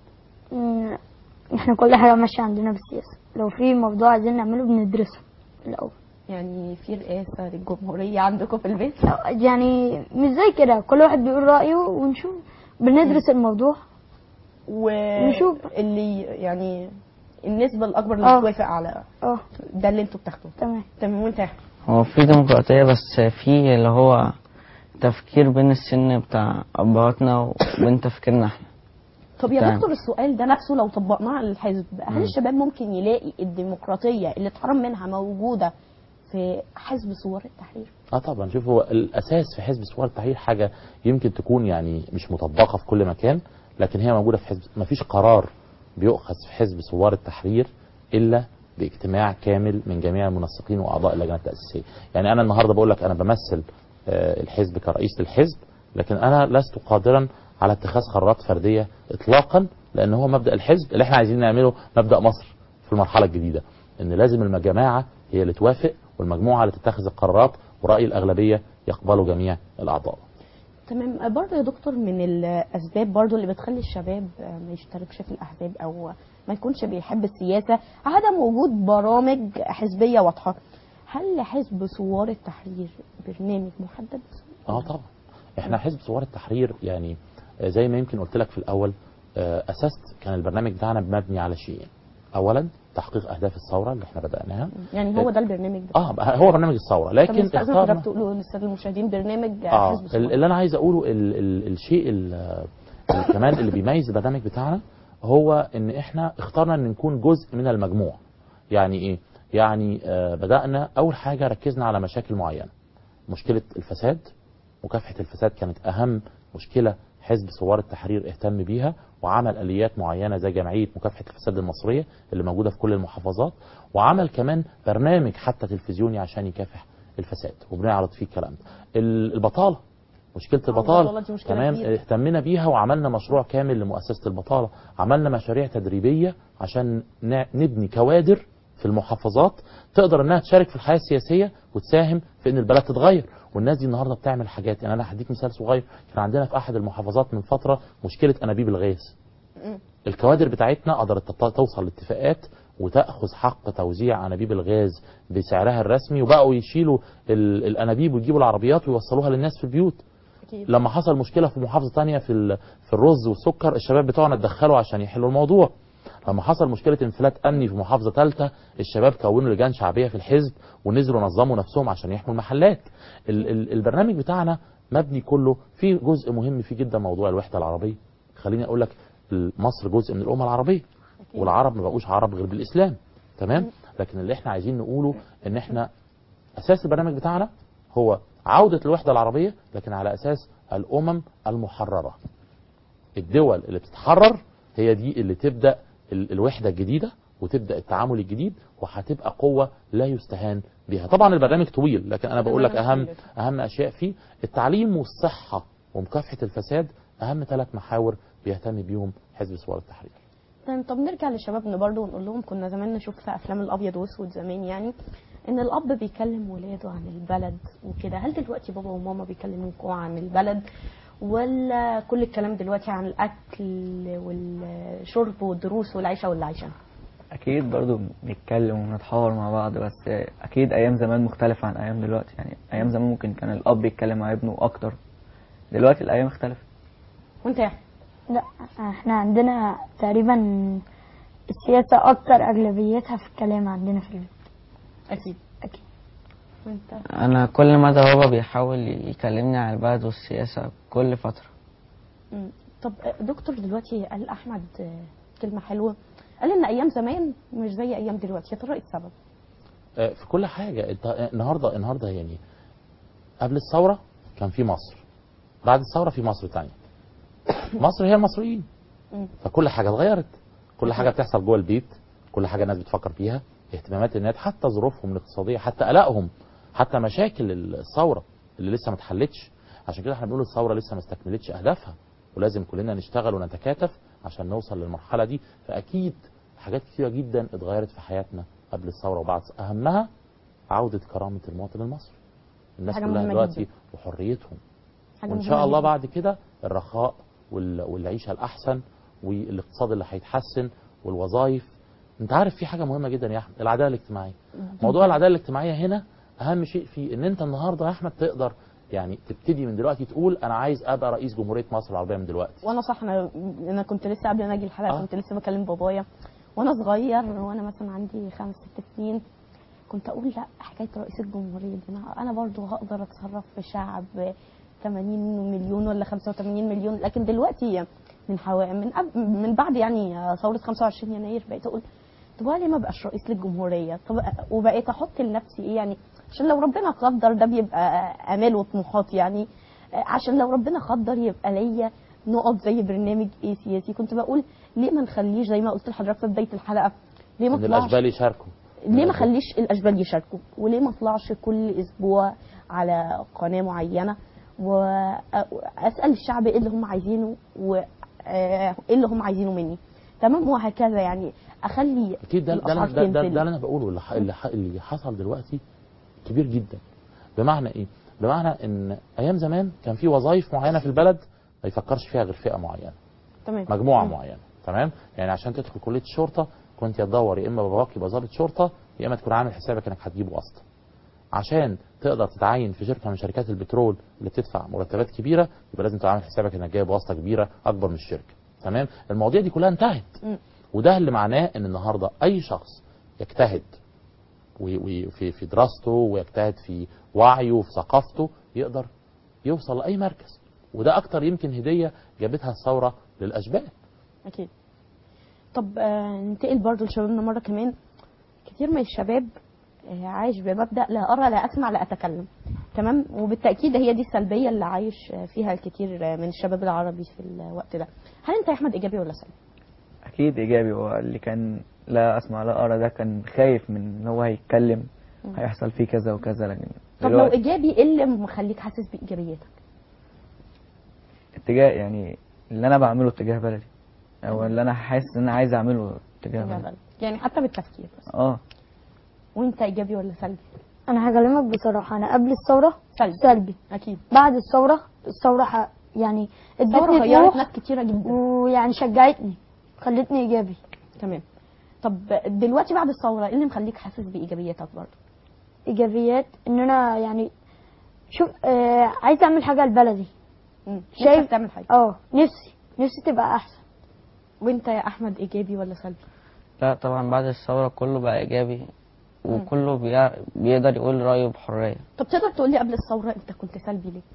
[SPEAKER 4] احنا كل حاجه ماشيه عندنا بالسياسه، لو في موضوع عايزين نعمله بندرسه الاول.
[SPEAKER 1] يعني في رئاسه للجمهوريه عندكم في البيت؟
[SPEAKER 4] يعني مش زي كده، كل واحد بيقول رايه ونشوف، بندرس الموضوع
[SPEAKER 1] ونشوف اللي يعني النسبه الاكبر اللي بتوافق على ده اللي انتوا بتاخدوه. تمام. وانت؟
[SPEAKER 5] هو في ديمقراطيه، بس في اللي هو تفكير بين السن بتاع ابهاتنا وبين تفكيرنا احنا.
[SPEAKER 1] طب يا دكتور، السؤال ده نفسه لو طبقناه على الحزب، هل الشباب ممكن يلاقي الديمقراطيه اللي اتحرم منها موجوده في حزب ثوار التحرير؟
[SPEAKER 2] طبعا. شوف، هو الاساس في حزب ثوار التحرير حاجه يمكن تكون يعني مش مطبقه في كل مكان، لكن هي موجوده في حزب. ما فيش قرار بيؤخذ في حزب ثوار التحرير الا باجتماع كامل من جميع المنسقين واعضاء اللجنه التاسيسيه. يعني انا النهارده بقول لك انا بمثل الحزب كرئيس للحزب، لكن انا لست قادرا على اتخاذ قرارات فرديه اطلاقا، لان هو مبدا الحزب اللي احنا عايزين نعمله مبدا مصر في المرحله الجديده، ان لازم الجماعه هي اللي توافق والمجموعه اللي تتخذ القرارات، ورأي الأغلبية يقبله جميع الأعضاء.
[SPEAKER 1] تمام. برضه يا دكتور، من الأسباب برضه اللي بتخلي الشباب ما يشتركش في الأحزاب أو ما يكونش بيحب السياسة عدم وجود برامج حزبية واضحة. هل حزب ثوار التحرير برنامج محدد؟
[SPEAKER 2] طبعا. احنا حزب ثوار التحرير يعني زي ما يمكن قلت لك في الأول، أساس كان البرنامج بتاعنا مبني على شيئين. أولا تحقيق أهداف الثورة اللي احنا بدأناها.
[SPEAKER 1] يعني هو ده البرنامج
[SPEAKER 2] هو برنامج الثورة، لكن
[SPEAKER 1] اخترنا بتقولوا للسادة المشاهدين برنامج حزب الثورة.
[SPEAKER 2] اللي أنا عايز أقوله الشيء كمان اللي بيميز البرنامج بتاعنا هو إن احنا اخترنا إن نكون جزء من المجموع. يعني إيه؟ يعني بدأنا أول حاجة ركزنا على مشاكل معينة. مشكلة الفساد، مكافحة الفساد كانت أهم مشكلة حزب ثوار التحرير اهتم بيها، وعمل آليات معينة زي جمعية مكافحة الفساد المصرية اللي موجودة في كل المحافظات، وعمل كمان برنامج حتى تلفزيوني عشان يكافح الفساد وبنعرض فيه الكلام ده. البطالة، مشكلة البطالة كمان اهتمنا بيها وعملنا مشروع كامل لمؤسسة البطالة. عملنا مشاريع تدريبية عشان نبني كوادر في المحافظات تقدر انها تشارك في الحياة السياسية وتساهم في ان البلد تتغير. والناس دي النهارده بتعمل حاجات. يعني انا هديك مثال صغير. كان عندنا في احد المحافظات من فترة مشكلة انابيب الغاز. الكوادر بتاعتنا قدرت توصل لاتفاقات وتأخذ حق توزيع انابيب الغاز بسعرها الرسمي، وبقوا يشيلوا الانابيب ويجيبوا العربيات ويوصلوها للناس في البيوت. لما حصل مشكلة في محافظة تانية في الرز والسكر، الشباب بتوعنا اتدخلوا عشان يحلوا الموضوع. لما حصل مشكلة انفلات أمني في محافظة ثالثة، الشباب كونوا لجان شعبية في الحزب ونزلوا نظموا نفسهم عشان يحموا المحلات. البرنامج بتاعنا مبني كله في جزء مهم فيه جدا موضوع الوحدة العربية. خليني أقول لك، مصر جزء من الأمة العربية، والعرب ما بقوش عرب غير بالإسلام. تمام. لكن اللي احنا عايزين نقوله ان احنا أساس البرنامج بتاعنا هو عودة الوحدة العربية، لكن على أساس الأمم المحررة. الدول اللي بتتحرر هي دي اللي تبدأ الوحدة الجديدة وتبدأ التعامل الجديد، وهتبقى قوة لا يستهان بها. طبعا البرنامج طويل، لكن أنا بقول لك أهم أشياء فيه التعليم والصحة ومكافحة الفساد. أهم 3 محاور بيهتم بيهم حزب ثوار التحرير.
[SPEAKER 1] طب نرجع للشباب برضه ونقول لهم، كنا زمان نشوف في أفلام الأبيض وأسود زمان يعني ان الاب بيكلم ولاده عن البلد وكده. هل دلوقتي بابا وماما بيكلموكوا عن البلد، ولا كل الكلام دلوقتي عن الاكل والشرب والدروس والعيشه والعيشه؟
[SPEAKER 3] اكيد برضو بنتكلم ونتحاور مع بعض، بس اكيد ايام زمان مختلفه عن ايام دلوقتي. يعني ايام زمان ممكن كان الاب يتكلم مع ابنه اكتر، دلوقتي الايام اختلفت.
[SPEAKER 1] وانت يا
[SPEAKER 4] لا، احنا عندنا تقريبا السياسه اكتر اغلبيتها في الكلام عندنا في البيت.
[SPEAKER 1] اكيد.
[SPEAKER 5] انا كل مدى بابا بيحاول يكلمني عن البلد والسياسه كل فتره.
[SPEAKER 1] طب دكتور، دلوقتي قال احمد كلمه حلوه، قال ان ايام زمان مش زي ايام دلوقتي. يا ترى ايه السبب؟
[SPEAKER 2] في كل حاجه. النهارده يعني قبل الثوره كان في مصر، بعد الثوره في مصر ثانيه. مصر هي المصريين. فكل حاجه اتغيرت، كل حاجه بتحصل جوه البيت، كل حاجه الناس بتفكر فيها، اهتمامات الناس، حتى ظروفهم الاقتصاديه، حتى قلقهم، حتى مشاكل الثوره اللي لسه ما اتحلتش. عشان كده احنا بنقول الثوره لسه ما استكملتش اهدافها، ولازم كلنا نشتغل ونتكاتف عشان نوصل للمرحله دي. فاكيد حاجات كثيره جدا اتغيرت في حياتنا قبل الثوره وبعد. اهمها عوده كرامه المواطن المصري، الناس كلها دلوقتي وحريتهم، وان شاء الله بعد كده الرخاء والعيشه الاحسن والاقتصاد اللي هيتحسن والوظائف. انت عارف في حاجه مهمه جدا يا احمد، العداله الاجتماعيه. موضوع العداله الاجتماعيه هنا اهم شيء فيه ان انت النهارده يا احمد تقدر يعني تبتدي من دلوقتي تقول انا عايز ابقى رئيس جمهوريه مصر العربيه من دلوقتي.
[SPEAKER 1] وانا صح، انا كنت لسه قبل ما اجي الحلقه كنت لسه بكلم بابايا وانا صغير، وانا مثلا عندي 5-6 سنين، كنت اقول لا، حكايه رئيس الجمهوريه دي انا برضو هقدر اتصرف في شعب 80 مليون ولا 85 مليون. لكن دلوقتي من بعد يعني ثوره 25 يناير بقيت اقول طب ليه ما بقاش رئيس للجمهوريه؟ طب وبقيت احط لنفسي ايه يعني عشان لو ربنا قدر ده بيبقى امال وطموحات يعني. عشان لو ربنا قدر يبقى ليا نقط زي برنامج ايه سياسي. كنت بقول ليه ما نخليش زي ما قلت لحضرتك في بدايه الحلقه، ليه ما
[SPEAKER 2] ان
[SPEAKER 1] طلعش
[SPEAKER 2] الاشبال يشاركوا،
[SPEAKER 1] ليه ما خليش الاشبال يشاركوا، وليه ما اطلعش كل اسبوع على قناه معينه واسال الشعب ايه اللي هم عايزينه وايه اللي هم عايزينه مني، تمام، وهكذا يعني اخلي
[SPEAKER 2] اكيد ده
[SPEAKER 1] الاسعار
[SPEAKER 2] ده
[SPEAKER 1] تنزل.
[SPEAKER 2] اللي انا بقوله. اللي حصل دلوقتي كبير جدا. بمعنى ايه؟ بمعنى ان ايام زمان كان في وظائف معينه في البلد ما يفكرش فيها غير فئه معينه،
[SPEAKER 1] تمام،
[SPEAKER 2] مجموعه معينه، تمام. يعني عشان تدخل كليه الشرطه كنت يا تدور يا اما باباك يبقى ضابط شرطه، يا اما تكون عامل حسابك انك هتجيب واسطه. عشان تقدر تتعين في شركه من شركات البترول اللي بتدفع مرتبات كبيره، يبقى لازم تعمل حسابك انك جايب واسطه كبيره اكبر من الشركه، تمام. المواضيع دي كلها انتهت. وده اللي معناه ان النهارده اي شخص يجتهد في دراسته ويجتهد في وعيه وفي ثقافته يقدر يوصل لاي مركز. وده اكتر يمكن هديه جابتها الثوره للاشبال.
[SPEAKER 1] اكيد. طب ننتقل برضه لشبابنا مره كمان. كتير من الشباب عايش بمبدا لا ارى لا اسمع لا اتكلم، تمام، وبالتاكيد هي دي السلبيه اللي عايش فيها الكثير من الشباب العربي في الوقت ده. هل انت يا احمد ايجابي ولا سلبي؟
[SPEAKER 3] اكيد ايجابي. هو اللي كان لا اسمع لا ارى ده كان خايف من ان هو هيتكلم هيحصل فيه كذا وكذا. لكن
[SPEAKER 1] طب لو ايجابي ايه اللي مخليك حاسس بايجابيتك؟
[SPEAKER 3] اتجاه يعني اللي انا بعمله اتجاه بلدي، او اللي انا حاسس ان انا عايز اعمله اتجاه بلدي،
[SPEAKER 1] يعني حتى بالتفكير بس. وانت ايجابي ولا سلبي؟
[SPEAKER 4] انا هكلمك بصراحه، انا قبل الثوره سلبي
[SPEAKER 1] اكيد.
[SPEAKER 4] بعد الثوره يعني
[SPEAKER 1] الثوره غيرت ناس كتيره جدا
[SPEAKER 4] ويعني شجعتني خلتني ايجابي.
[SPEAKER 1] تمام. طب دلوقتي بعد الثوره ايه اللي مخليك حاسس بايجابياتك برضه؟
[SPEAKER 4] ايجابيات ان انا يعني شوف عايز اعمل حاجه لبلدي.
[SPEAKER 1] شايف تعمل حاجه؟
[SPEAKER 4] نفسي تبقى احسن.
[SPEAKER 1] وانت يا احمد ايجابي ولا سلبي؟
[SPEAKER 5] لا طبعا بعد الثوره كله بقى ايجابي وكله بيقدر يقول رايه بحريه.
[SPEAKER 1] طب تقدر تقول لي قبل الثوره انت كنت سلبي ليه؟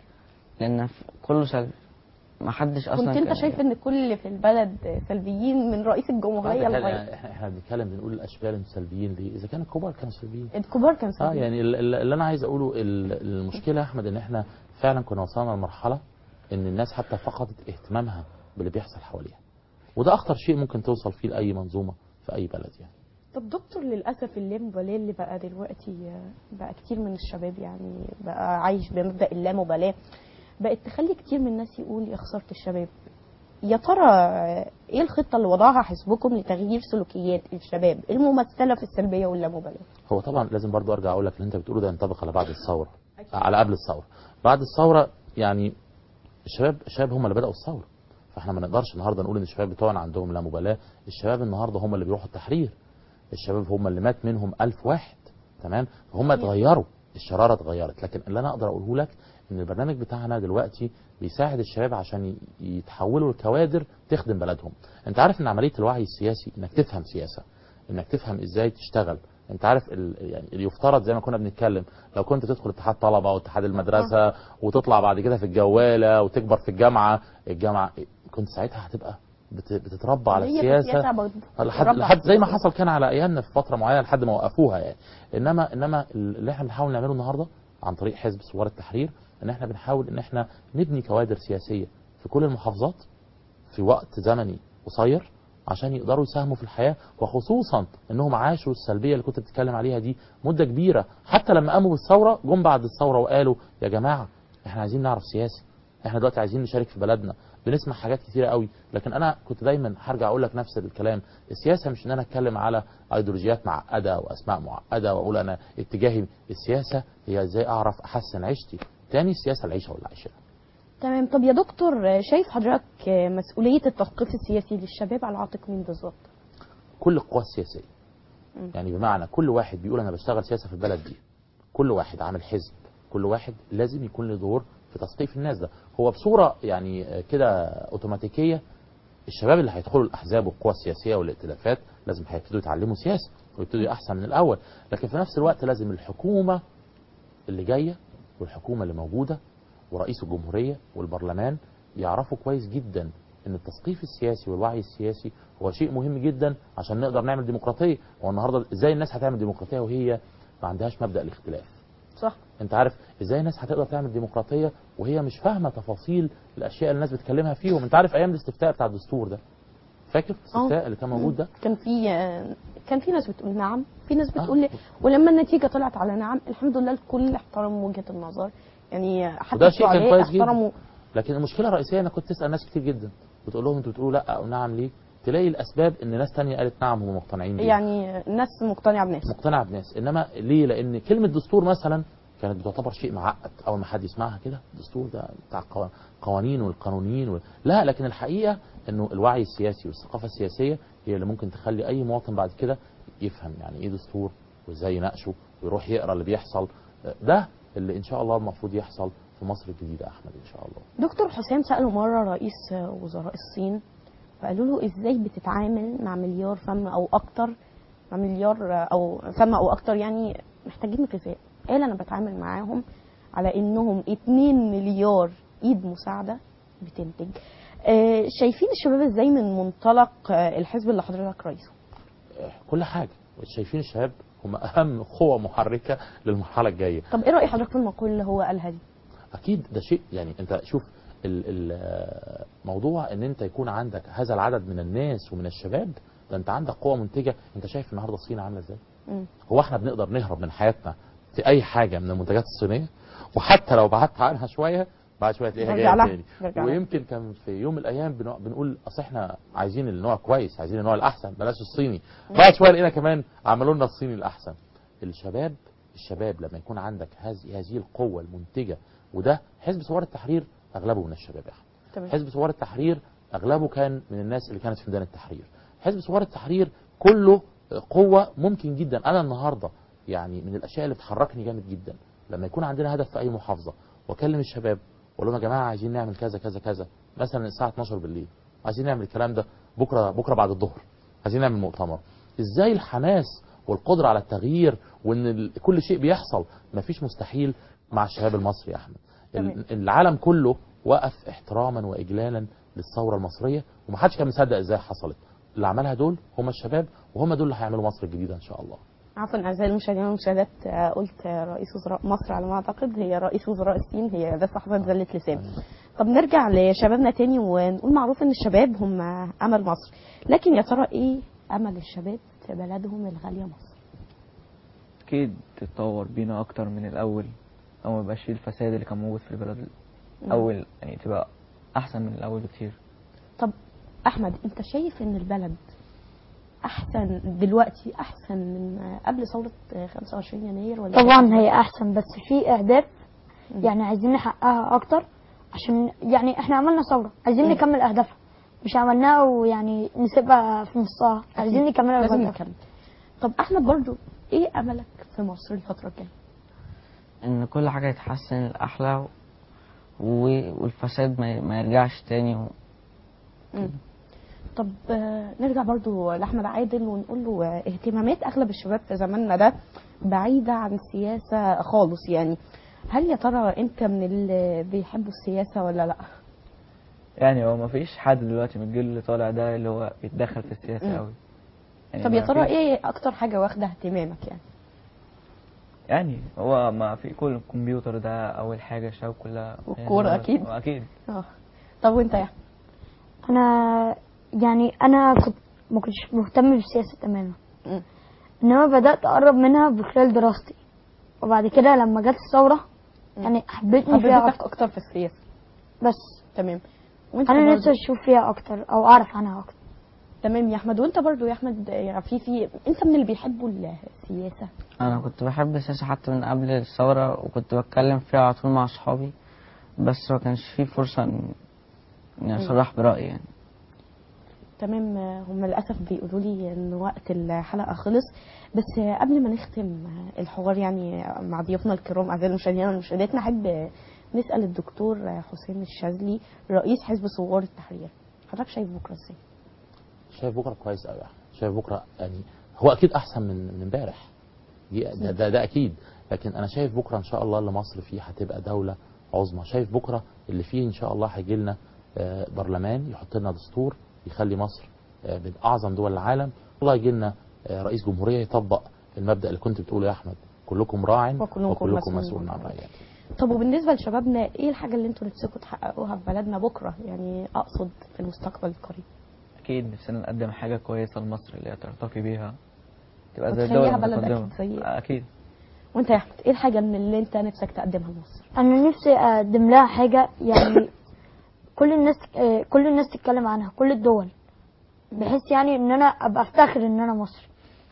[SPEAKER 5] لان كله سلبي، ما حدش اصلا
[SPEAKER 1] كنت انت شايف ان كل اللي في البلد سلبيين من رئيس الجمهوريه لغايه
[SPEAKER 2] احنا بنتكلم بنقول الاشبال سلبيين ليه؟ اذا كان الكبار كانوا سلبيين.
[SPEAKER 1] الكبار كانوا سلبيين.
[SPEAKER 2] يعني اللي انا عايز اقوله المشكله يا احمد ان احنا فعلا كنا وصلنا لمرحله ان الناس حتى فقدت اهتمامها باللي بيحصل حواليها، وده اخطر شيء ممكن توصل فيه لاي منظومه في اي بلد يعني.
[SPEAKER 1] طب دكتور، للاسف اللامبالاه اللي بقى دلوقتي بقى كتير من الشباب يعني بقى عايش بمبدا اللامبالاه، بقت تخلي كتير من الناس يقول يا خساره الشباب. يا ترى ايه الخطه اللي وضعها حزبكم لتغيير سلوكيات الشباب الممثله في السلبيه واللامبالاه؟
[SPEAKER 2] هو طبعا لازم برضو ارجع اقول لك اللي انت بتقوله ده ينطبق على بعد الثوره، على قبل الثوره. بعد الثوره يعني الشباب هم اللي بداوا الثوره، فاحنا ما نقدرش النهارده نقول ان الشباب بتوعنا عندهم لا مبالاه. الشباب النهارده هم اللي بيروحوا التحرير، الشباب هم اللي مات منهم 1000 واحد، تمام. فهم اتغيروا، الشراره اتغيرت. لكن اللي انا اقدر اقوله لك ان البرنامج بتاعنا دلوقتي بيساعد الشباب عشان يتحولوا لكوادر تخدم بلدهم. انت عارف ان عمليه الوعي السياسي انك تفهم سياسه، انك تفهم ازاي تشتغل. انت عارف يعني اللي يفترض زي ما كنا بنتكلم لو كنت تدخل اتحاد طلبه واتحاد المدرسه وتطلع بعد كده في الجواله وتكبر في الجامعه كنت ساعتها هتبقى بتتربى على السياسه لحد زي ما حصل كان على ايامنا في فتره معينه لحد ما وقفوها يعني. انما اللي احنا بنحاول نعمله النهارده عن طريق حزب ثوار التحرير ان احنا بنحاول ان احنا نبني كوادر سياسيه في كل المحافظات في وقت زمني قصير عشان يقدروا يساهموا في الحياه، وخصوصا انهم عاشوا السلبيه اللي كنت بتتكلم عليها دي مده كبيره. حتى لما قاموا بالثوره جم بعد الثوره وقالوا يا جماعه احنا عايزين نعرف سياسه، احنا دلوقتي عايزين نشارك في بلدنا. بنسمع حاجات كتيره قوي، لكن انا كنت دايما هرجع اقول لك نفس الكلام. السياسه مش ان انا اتكلم على ايديولوجيات معقده واسماء معقده واقول انا اتجاهي. السياسه هي ازاي اعرف احسن عيشتي. تاني السياسه العيشه واللي عايشها.
[SPEAKER 1] تمام. طب يا دكتور، شايف حضرتك مسؤوليه التثقيف السياسي للشباب على عاتق مين بالظبط؟
[SPEAKER 2] كل القوى السياسيه. يعني بمعنى كل واحد بيقول انا بشتغل سياسه في البلد دي، كل واحد عامل حزب، كل واحد لازم يكون له دور في تثقيف الناس. ده هو بصوره يعني كده اوتوماتيكيه. الشباب اللي هيدخلوا الاحزاب والقوى السياسيه والائتلافات لازم هيبتدوا يتعلموا سياسه ويبتدوا احسن من الاول. لكن في نفس الوقت لازم الحكومه اللي جايه والحكومه اللي موجوده ورئيس الجمهوريه والبرلمان يعرفوا كويس جدا ان التثقيف السياسي والوعي السياسي هو شيء مهم جدا عشان نقدر نعمل ديمقراطيه. هو النهارده ازاي الناس هتعمل ديمقراطيه وهي ما عندهاش مبدا الاختلاف.
[SPEAKER 1] صح.
[SPEAKER 2] انت عارف ازاي الناس هتقدر تعمل ديمقراطيه وهي مش فاهمه تفاصيل الاشياء اللي الناس بتكلمها فيهم؟ انت عارف ايام الاستفتاء بتاع الدستور ده، فاكر الاستفتاء اللي كان موجود ده؟
[SPEAKER 1] كان في ناس بتقول نعم، في ناس بتقول لي، ولما النتيجه طلعت على نعم الحمد لله الكل احترم وجهه النظر، يعني حتى الشعراء احترموا.
[SPEAKER 2] لكن المشكله الرئيسيه انك كنت تسال ناس كتير جدا بتقول لهم انتوا بتقولوا لا او نعم ليه؟ تلاقي الاسباب ان ناس تانية قالت نعم هم مقتنعين بيه.
[SPEAKER 1] يعني ناس مقتنعه بناس.
[SPEAKER 2] انما ليه؟ لان كلمه دستور مثلا كانت بتعتبر شيء معقد، اول ما حد يسمعها كده الدستور ده بتاع قوانين والقانونيين لا، لكن الحقيقه انه الوعي السياسي والثقافه السياسيه هي اللي ممكن تخلي اي مواطن بعد كده يفهم يعني ايه دستور وازاي يناقشه ويروح يقرا اللي بيحصل. ده اللي ان شاء الله المفروض يحصل في مصر الجديده احمد ان شاء الله.
[SPEAKER 1] دكتور حسام سأله مره رئيس وزراء الصين فقالوا له ازاي بتتعامل مع مليار فم او اكتر، مع مليار او فم او اكتر يعني محتاجين غذاء. قال انا بتعامل معاهم على انهم 2 مليار ايد مساعده بتنتج. شايفين الشباب ازاي من منطلق الحزب اللي حضرتك رئيسه؟
[SPEAKER 2] كل حاجه شايفين الشباب هم اهم قوه محركه للمرحله الجايه.
[SPEAKER 1] طب ايه راي حضرتك في المقوله اللي هو قالها دي؟
[SPEAKER 2] اكيد ده شيء يعني انت شوف الموضوع ان انت يكون عندك هذا العدد من الناس ومن الشباب، ده انت عندك قوه منتجه. انت شايف النهارده الصين عامله ازاي؟ هو احنا بنقدر نهرب من حياتنا في اي حاجه من المنتجات الصينيه؟ وحتى لو بعدت عنها شويه بعد شويه تلاقيها جايه تاني. ويمكن كان في يوم من الايام بنقول اصل احنا عايزين النوع كويس، عايزين النوع الاحسن بلاش الصيني، بعد شويه لقينا كمان عملوا لنا الصيني الاحسن. الشباب لما يكون عندك هذه القوه المنتجه، وده حزب ثوار التحرير اغلبه من الشباب يا احمد. حزب ثوار التحرير اغلبه كان من الناس اللي كانت في ميدان التحرير. حزب ثوار التحرير كله قوه ممكن جدا. انا النهارده يعني من الاشياء اللي بتحركني جامد جدا لما يكون عندنا هدف في اي محافظه واكلم الشباب واقول لهم يا جماعه عايزين نعمل كذا كذا كذا، مثلا الساعه 12 بالليل عايزين نعمل الكلام ده، بكره بعد الظهر عايزين نعمل مؤتمر. ازاي الحماس والقدره على التغيير وان كل شيء بيحصل مفيش مستحيل مع الشباب المصري يا احمد. العالم كله وقف احتراما واجلالا للثوره المصريه ومحدش كان مصدق ازاي حصلت. اللي عملها دول هم الشباب وهم دول اللي هيعملوا مصر الجديده ان شاء الله.
[SPEAKER 1] عفوا اعزائي المشاهدين والمشاهدات، قلت رئيس وزراء مصر على ما اعتقد، هي رئيس وزراء الصين، هي بس حصلت زلة لسان. طب نرجع لشبابنا تاني ونقول معروف ان الشباب هم امل مصر، لكن يا ترى ايه امل الشباب في بلدهم الغاليه مصر؟
[SPEAKER 3] اكيد تتطور بينا اكتر من الاول، او ما يبقاش فيه الفساد اللي كان موجود في البلد الاول، يعني تبقى احسن من الاول بكتير.
[SPEAKER 1] طب احمد انت شايف ان البلد احسن دلوقتي احسن من قبل ثوره 25 يناير ولا؟
[SPEAKER 4] طبعا هي احسن، بس في اهداف يعني عايزين نحققها اكتر، عشان يعني احنا عملنا ثوره عايزين نكمل اهدافها، مش عملناها ويعني نسيبها في نصها، عايزين نكملها
[SPEAKER 1] لازم نكمل. طب احمد برضو ايه املك في مصر الفتره الجايه؟
[SPEAKER 5] ان كل حاجه يتحسن الاحلى والفساد ما يرجعش تاني
[SPEAKER 1] طب نرجع برضو لأحمد عادل ونقول له اهتمامات أغلب الشباب في زماننا ده بعيدة عن السياسة خالص، يعني هل يا ترى أنت من اللي بيحبوا السياسة ولا لأ؟
[SPEAKER 3] يعني هو ما فيش حد دلوقتي من الجيل اللي طالع ده اللي هو بيتدخل في السياسة قوي.
[SPEAKER 1] يعني طب يا ترى إيه أكتر حاجة واخدة اهتمامك يعني؟
[SPEAKER 3] يعني هو ما في كل الكمبيوتر ده أول حاجة، الشباب كلها
[SPEAKER 1] والكورة يعني أكيد.
[SPEAKER 3] أكيد.
[SPEAKER 1] طب وأنت يا
[SPEAKER 4] أنا كنت ما كنتش مهتم بالسياسة تماما، إنما بدأت أقرب منها بخلال دراستي، وبعد كده لما جت الثورة يعني حبيتني فيها
[SPEAKER 1] أكتر في السياسة.
[SPEAKER 4] بس
[SPEAKER 1] تمام.
[SPEAKER 4] أنا نفسي أشوف فيها أكتر أو أعرف عنها أكتر.
[SPEAKER 1] تمام يا أحمد. وأنت برضو يا أحمد يعني في أنت من اللي بيحبوا السياسة؟
[SPEAKER 5] أنا كنت بحب السياسة حتى من قبل الثورة، وكنت بتكلم فيها على طول مع أصحابي، بس ما كانش فيه فرصة إني أصرح برأيي يعني.
[SPEAKER 1] تمام. هم للأسف بيقولوا لي إن وقت الحلقة خلص، بس قبل ما نختم الحوار يعني مع ضيوفنا الكرام أعزائي المشاهدين والمشاهدات، نحب نسأل الدكتور حسام الشاذلي رئيس حزب ثوار التحرير، حضرتك شايف بكرة ازاي؟
[SPEAKER 2] شايف بكرة كويس قوي، شايف بكرة يعني هو أكيد أحسن من امبارح، ده أكيد، لكن أنا شايف بكرة إن شاء الله اللي مصر فيه هتبقى دولة عظمى. شايف بكرة اللي فيه إن شاء الله هيجي لنا برلمان يحط لنا دستور يخلي مصر من أعظم دول العالم. الله يجي لنا رئيس جمهورية يطبق المبدأ اللي كنت بتقوله يا أحمد، كلكم راع
[SPEAKER 1] وكلكم
[SPEAKER 2] مسؤول عن رعيته.
[SPEAKER 1] طب وبالنسبه لشبابنا ايه الحاجه اللي انتوا نفسكم تحققوها في بلدنا بكره، يعني اقصد في المستقبل القريب؟
[SPEAKER 3] اكيد نفسنا نقدم حاجه كويسه لمصر اللي هي ترتقي بيها، تبقى زي الدول
[SPEAKER 1] بلد
[SPEAKER 3] المتقدمه.
[SPEAKER 1] اكيد. وانت يا احمد ايه الحاجه من اللي انت نفسك تقدمها لمصر؟
[SPEAKER 4] انا نفسي اقدم لها حاجه يعني كل الناس تتكلم عنها، كل الدول، بحيث يعني ان انا ابقى افتخر ان انا مصري.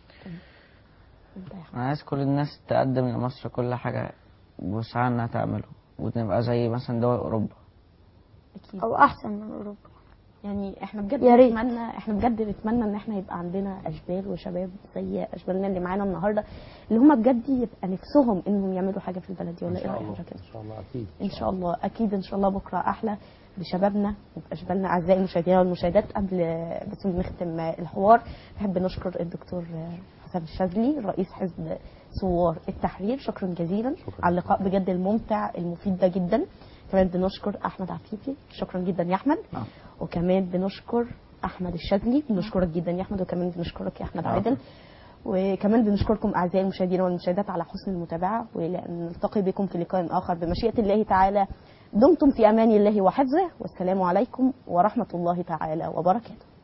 [SPEAKER 5] انا عايز كل الناس تقدم لمصر كل حاجه وسعى انها تعمله، ونبقى زي مثلا دول اوروبا
[SPEAKER 1] اكيد
[SPEAKER 4] او احسن من اوروبا.
[SPEAKER 1] يعني احنا بجد نتمنى ان احنا يبقى عندنا اشبال وشباب زي اشبالنا اللي معانا النهارده، اللي هم بجد يبقى نفسهم انهم يعملوا حاجه في البلد دي. ولا ايه رايك حضرتك؟
[SPEAKER 2] ان شاء الله اكيد.
[SPEAKER 1] ان شاء الله اكيد ان شاء الله بكره احلى بشبابنا وباشبالنا. اعزائي المشاهدين والمشاهدات، قبل بس نختم الحوار نحب نشكر الدكتور حسن الشاذلي رئيس حزب ثوار التحرير، شكرا جزيلا على اللقاء بجد الممتع المفيد ده جدا. كمان بنشكر احمد عفيفي، شكرا جدا يا احمد. وكمان بنشكر احمد الشاذلي، بنشكرك جدا يا احمد. وكمان بنشكرك يا احمد عادل. وكمان بنشكركم اعزائي المشاهدين والمشاهدات على حسن المتابعه، ونلتقي بكم في لقاء اخر بمشيئه الله تعالى. دمتم في امان الله وحفظه، والسلام عليكم ورحمه الله تعالى وبركاته.